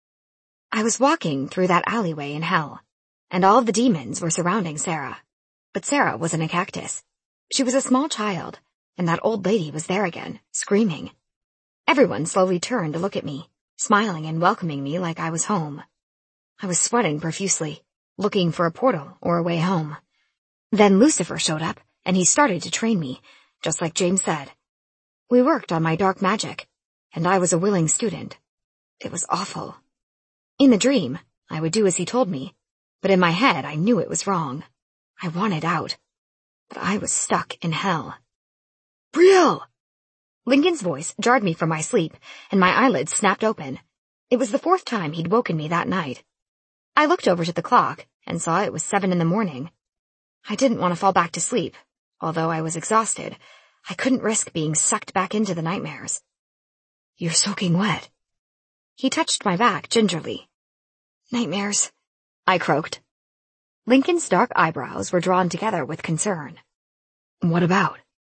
I was walking through that alleyway in hell, and all of the demons were surrounding Sarah. But Sarah wasn't a cactus. She was a small child, and that old lady was there again, screaming. Everyone slowly turned to look at me, smiling and welcoming me like I was home. I was sweating profusely, looking for a portal or a way home. Then Lucifer showed up, and he started to train me, just like James said. We worked on my dark magic, and I was a willing student. It was awful. In the dream, I would do as he told me, but in my head I knew it was wrong. I wanted out, but I was stuck in hell. Brielle! Lincoln's voice jarred me from my sleep, and my eyelids snapped open. It was the fourth time he'd woken me that night. I looked over to the clock and saw it was seven in the morning. I didn't want to fall back to sleep. Although I was exhausted, I couldn't risk being sucked back into the nightmares. You're soaking wet. He touched my back gingerly. Nightmares, I croaked. Lincoln's dark eyebrows were drawn together with concern. What about?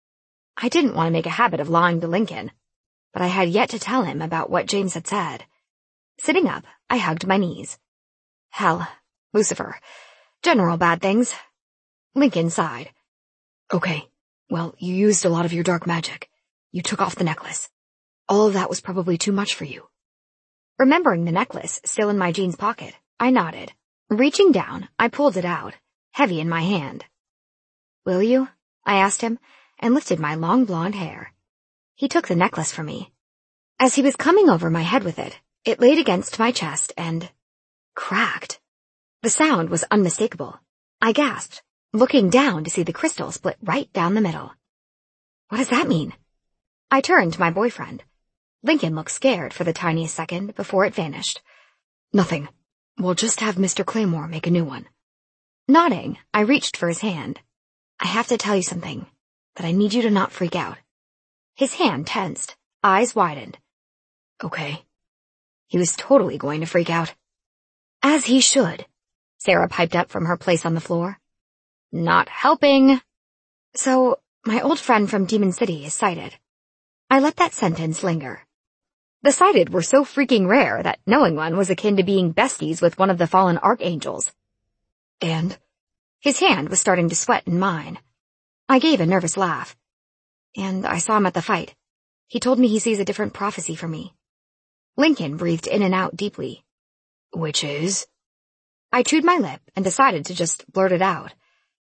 I didn't want to make a habit of lying to Lincoln, but I had yet to tell him about what James had said. Sitting up, I hugged my knees. Hell, Lucifer, general bad things. Lincoln sighed. Okay, well, you used a lot of your dark magic. You took off the necklace. All of that was probably too much for you. Remembering the necklace still in my jeans pocket, I nodded. Reaching down, I pulled it out, heavy in my hand. Will you? I asked him, and lifted my long blonde hair. He took the necklace from me. As he was coming over my head with it, it laid against my chest and cracked. The sound was unmistakable. I gasped, looking down to see the crystal split right down the middle. What does that mean? I turned to my boyfriend. Lincoln looked scared for the tiniest second before it vanished. Nothing. We'll just have Mister Claymore make a new one. Nodding, I reached for his hand. I have to tell you something, but I need you to not freak out. His hand tensed, eyes widened. Okay. He was totally going to freak out. As he should, Sarah piped up from her place on the floor. Not helping. So, my old friend from Demon City is sighted. I let that sentence linger. The sighted were so freaking rare that knowing one was akin to being besties with one of the fallen archangels. And? His hand was starting to sweat in mine. I gave a nervous laugh. And I saw him at the fight. He told me he sees a different prophecy for me. Lincoln breathed in and out deeply. Which is? I chewed my lip and decided to just blurt it out.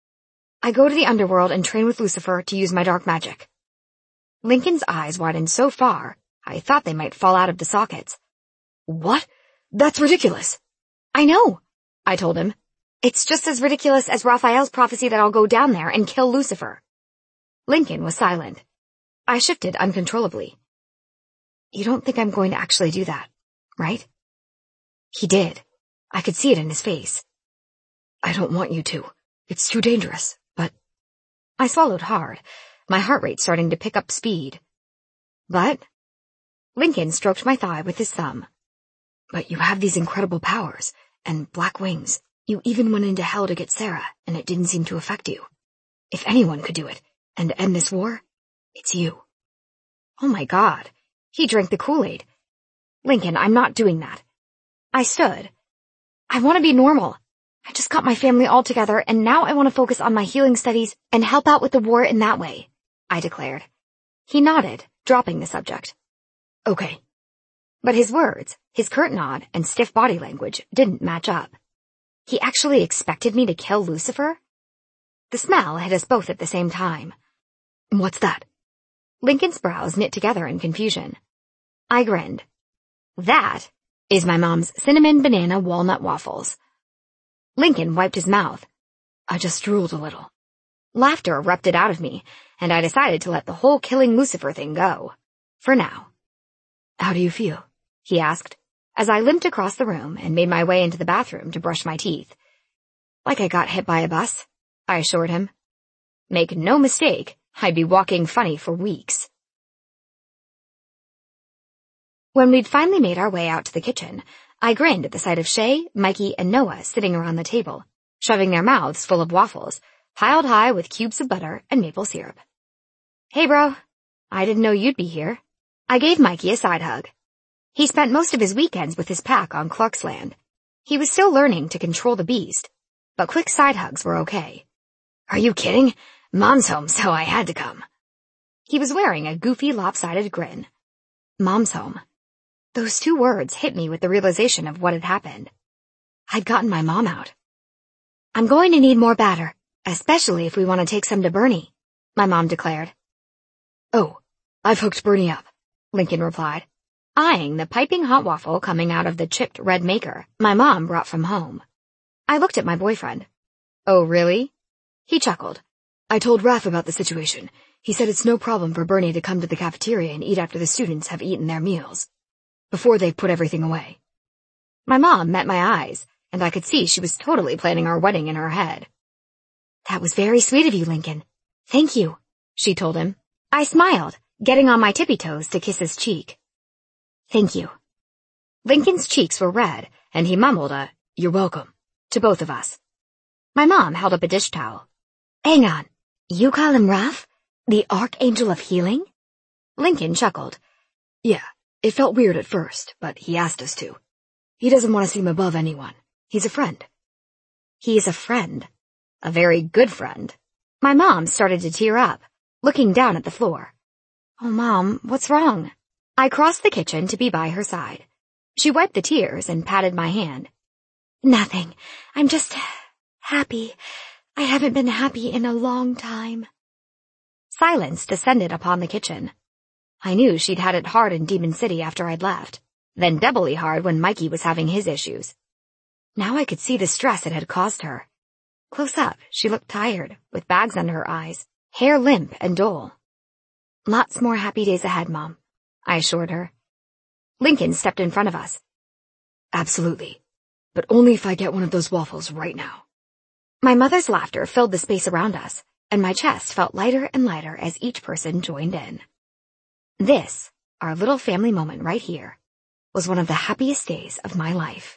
I go to the underworld and train with Lucifer to use my dark magic. Lincoln's eyes widened so far, I thought they might fall out of the sockets. What? That's ridiculous. I know, I told him. It's just as ridiculous as Raphael's prophecy that I'll go down there and kill Lucifer. Lincoln was silent. I shifted uncontrollably. You don't think I'm going to actually do that, right? He did. I could see it in his face. I don't want you to. It's too dangerous, but... I swallowed hard, my heart rate starting to pick up speed. But... Lincoln stroked my thigh with his thumb. But you have these incredible powers, and black wings. You even went into hell to get Sarah, and it didn't seem to affect you. If anyone could do it, and end this war, it's you. Oh my God. He drank the Kool-Aid. Lincoln, I'm not doing that. I stood. I want to be normal. I just got my family all together, and now I want to focus on my healing studies and help out with the war in that way, I declared. He nodded, dropping the subject. Okay. But his words, his curt nod, and stiff body language didn't match up. He actually expected me to kill Lucifer? The smell hit us both at the same time. What's that? Lincoln's brows knit together in confusion. I grinned. That is my mom's cinnamon banana walnut waffles. Lincoln wiped his mouth. I just drooled a little. Laughter erupted out of me, and I decided to let the whole killing Lucifer thing go. For now. How do you feel? He asked, as I limped across the room and made my way into the bathroom to brush my teeth. Like I got hit by a bus, I assured him. Make no mistake, I'd be walking funny for weeks. When we'd finally made our way out to the kitchen, I grinned at the sight of Shay, Mikey, and Noah sitting around the table, shoving their mouths full of waffles, piled high with cubes of butter and maple syrup. Hey, bro. I didn't know you'd be here. I gave Mikey a side hug. He spent most of his weekends with his pack on Clarksland. He was still learning to control the beast, but quick side hugs were okay. Are you kidding? Mom's home, so I had to come. He was wearing a goofy, lopsided grin. Mom's home. Those two words hit me with the realization of what had happened. I'd gotten my mom out. I'm going to need more batter, especially if we want to take some to Bernie, my mom declared. Oh, I've hooked Bernie up, Lincoln replied, eyeing the piping hot waffle coming out of the chipped red maker my mom brought from home. I looked at my boyfriend. Oh, really? He chuckled. I told Raph about the situation. He said it's no problem for Bernie to come to the cafeteria and eat after the students have eaten their meals, before they've put everything away. My mom met my eyes, and I could see she was totally planning our wedding in her head. That was very sweet of you, Lincoln. Thank you, she told him. I smiled, getting on my tippy toes to kiss his cheek. Thank you. Lincoln's cheeks were red, and he mumbled a, "You're welcome," to both of us. My mom held up a dish towel. Hang on, you call him Raph? The Archangel of Healing? Lincoln chuckled. Yeah, it felt weird at first, but he asked us to. He doesn't want to seem above anyone. He's a friend. He's a friend. A very good friend. My mom started to tear up, looking down at the floor. Oh, Mom, what's wrong? I crossed the kitchen to be by her side. She wiped the tears and patted my hand. Nothing. I'm just happy. I haven't been happy in a long time. Silence descended upon the kitchen. I knew she'd had it hard in Demon City after I'd left, then doubly hard when Mikey was having his issues. Now I could see the stress it had caused her. Close up, she looked tired, with bags under her eyes, hair limp and dull. Lots more happy days ahead, Mom, I assured her. Lincoln stepped in front of us. Absolutely, but only if I get one of those waffles right now. My mother's laughter filled the space around us, and my chest felt lighter and lighter as each person joined in. This, our little family moment right here, was one of the happiest days of my life.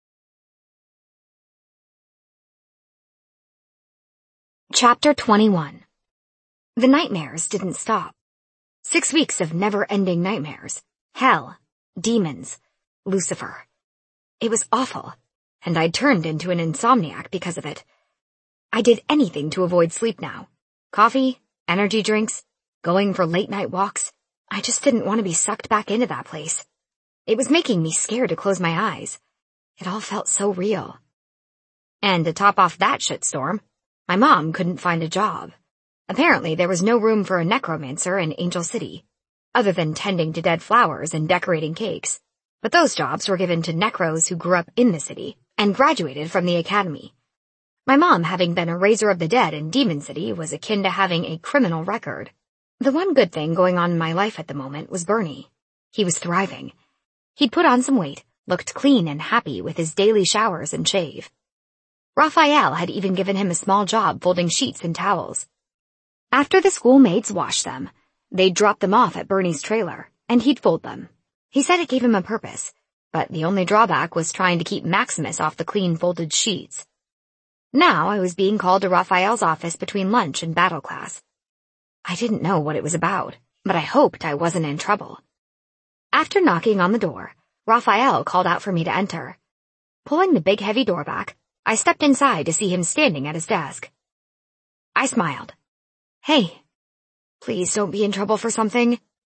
Chapter twenty-one. The nightmares didn't stop. Six weeks of never-ending nightmares. Hell. Demons. Lucifer. It was awful, and I'd turned into an insomniac because of it. I did anything to avoid sleep now. Coffee, energy drinks, going for late-night walks. I just didn't want to be sucked back into that place. It was making me scared to close my eyes. It all felt so real. And to top off that shitstorm, my mom couldn't find a job. Apparently there was no room for a necromancer in Angel City, other than tending to dead flowers and decorating cakes. But those jobs were given to necros who grew up in the city and graduated from the academy. My mom, having been a raiser of the dead in Demon City, was akin to having a criminal record. The one good thing going on in my life at the moment was Bernie. He was thriving. He'd put on some weight, looked clean and happy with his daily showers and shave. Raphael had even given him a small job folding sheets and towels. After the schoolmates washed them, they'd drop them off at Bernie's trailer, and he'd fold them. He said it gave him a purpose, but the only drawback was trying to keep Maximus off the clean folded sheets. Now I was being called to Raphael's office between lunch and battle class. I didn't know what it was about, but I hoped I wasn't in trouble. After knocking on the door, Raphael called out for me to enter. Pulling the big heavy door back, I stepped inside to see him standing at his desk. I smiled. Hey, please don't be in trouble for something.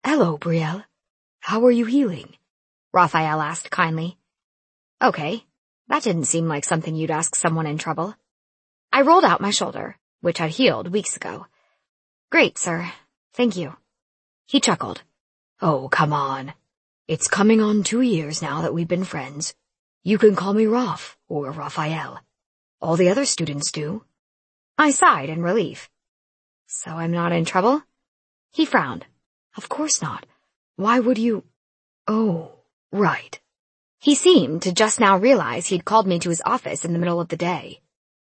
Hello, Brielle. How are you healing? Raphael asked kindly. Okay, that didn't seem like something you'd ask someone in trouble. I rolled out my shoulder, which had healed weeks ago. Great, sir. Thank you. He chuckled. Oh, come on. It's coming on two years now that we've been friends. You can call me Raph or Raphael. All the other students do. I sighed in relief. So I'm not in trouble? He frowned. Of course not. Why would you? Oh, right. He seemed to just now realize he'd called me to his office in the middle of the day.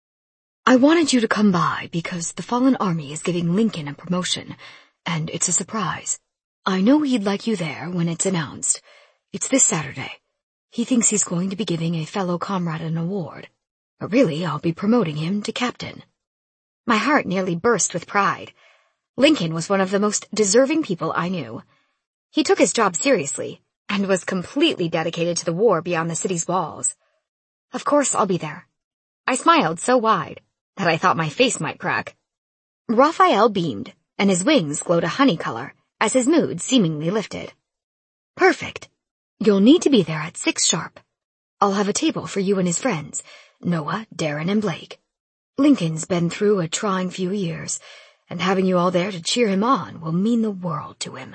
I wanted you to come by because the Fallen Army is giving Lincoln a promotion, and it's a surprise. I know he'd like you there when it's announced. It's this Saturday. He thinks he's going to be giving a fellow comrade an award. But really, I'll be promoting him to captain. My heart nearly burst with pride. Lincoln was one of the most deserving people I knew. He took his job seriously and was completely dedicated to the war beyond the city's walls. Of course I'll be there. I smiled so wide that I thought my face might crack. Raphael beamed, and his wings glowed a honey color as his mood seemingly lifted. Perfect. You'll need to be there at six sharp. I'll have a table for you and his friends, Noah, Darren, and Blake. Lincoln's been through a trying few years, and having you all there to cheer him on will mean the world to him.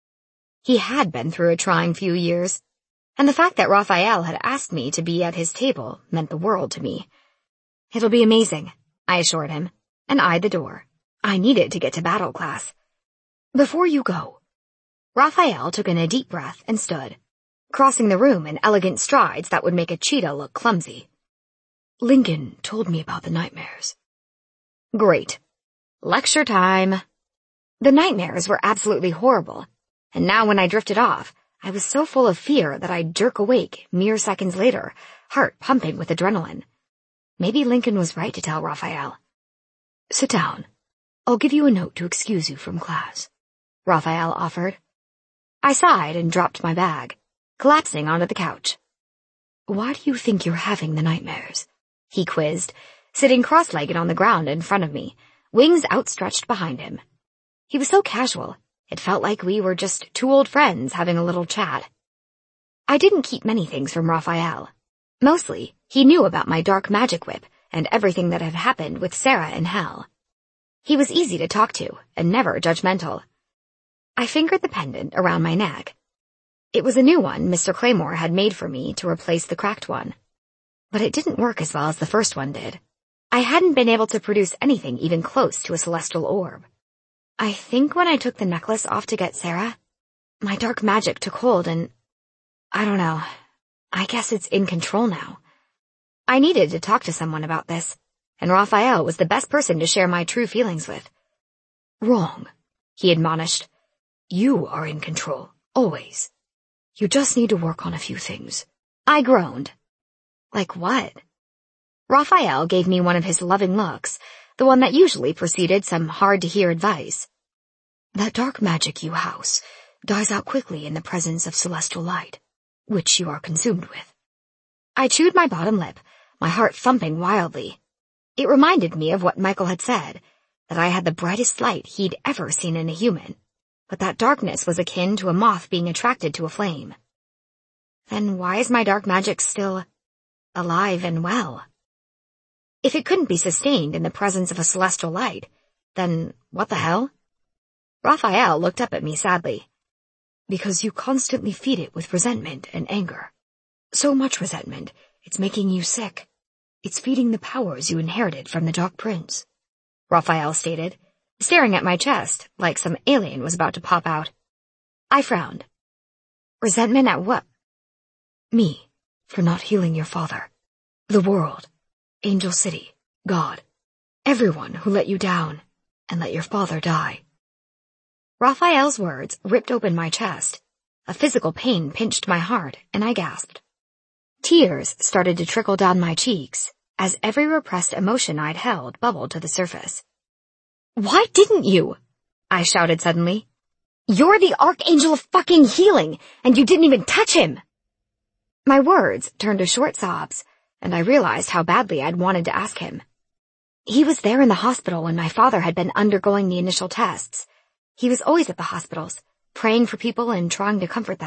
He had been through a trying few years, and the fact that Raphael had asked me to be at his table meant the world to me. It'll be amazing, I assured him, and eyed the door. I needed to get to battle class. Before you go. Raphael took in a deep breath and stood, crossing the room in elegant strides that would make a cheetah look clumsy. Lincoln told me about the nightmares. Great. Lecture time. The nightmares were absolutely horrible, and now when I drifted off, I was so full of fear that I'd jerk awake mere seconds later, heart pumping with adrenaline. Maybe Lincoln was right to tell Raphael. Sit down. I'll give you a note to excuse you from class, Raphael offered. I sighed and dropped my bag, collapsing onto the couch. Why do you think you're having the nightmares? He quizzed, sitting cross-legged on the ground in front of me, wings outstretched behind him. He was so casual, it felt like we were just two old friends having a little chat. I didn't keep many things from Raphael. Mostly, he knew about my dark magic whip and everything that had happened with Sarah in hell. He was easy to talk to and never judgmental. I fingered the pendant around my neck. It was a new one Mister Claymore had made for me to replace the cracked one. But it didn't work as well as the first one did. I hadn't been able to produce anything even close to a celestial orb. I think when I took the necklace off to get Sarah, my dark magic took hold and... I don't know. I guess it's in control now. I needed to talk to someone about this, and Raphael was the best person to share my true feelings with. Wrong, he admonished. You are in control, always. You just need to work on a few things. I groaned. Like what? Raphael gave me one of his loving looks, the one that usually preceded some hard-to-hear advice. That dark magic you house dies out quickly in the presence of celestial light, which you are consumed with. I chewed my bottom lip, my heart thumping wildly. It reminded me of what Michael had said, that I had the brightest light he'd ever seen in a human, but that darkness was akin to a moth being attracted to a flame. Then why is my dark magic still alive and well? If it couldn't be sustained in the presence of a celestial light, then what the hell? Raphael looked up at me sadly. Because you constantly feed it with resentment and anger. So much resentment, it's making you sick. It's feeding the powers you inherited from the Dark Prince, Raphael stated, staring at my chest like some alien was about to pop out. I frowned. Resentment at what? Me, for not healing your father. The world. Angel City. God. Everyone who let you down and let your father die. Raphael's words ripped open my chest. A physical pain pinched my heart, and I gasped. Tears started to trickle down my cheeks as every repressed emotion I'd held bubbled to the surface. Why didn't you? I shouted suddenly. You're the Archangel of fucking healing, and you didn't even touch him! My words turned to short sobs, and I realized how badly I'd wanted to ask him. He was there in the hospital when my father had been undergoing the initial tests. He was always at the hospitals, praying for people and trying to comfort them.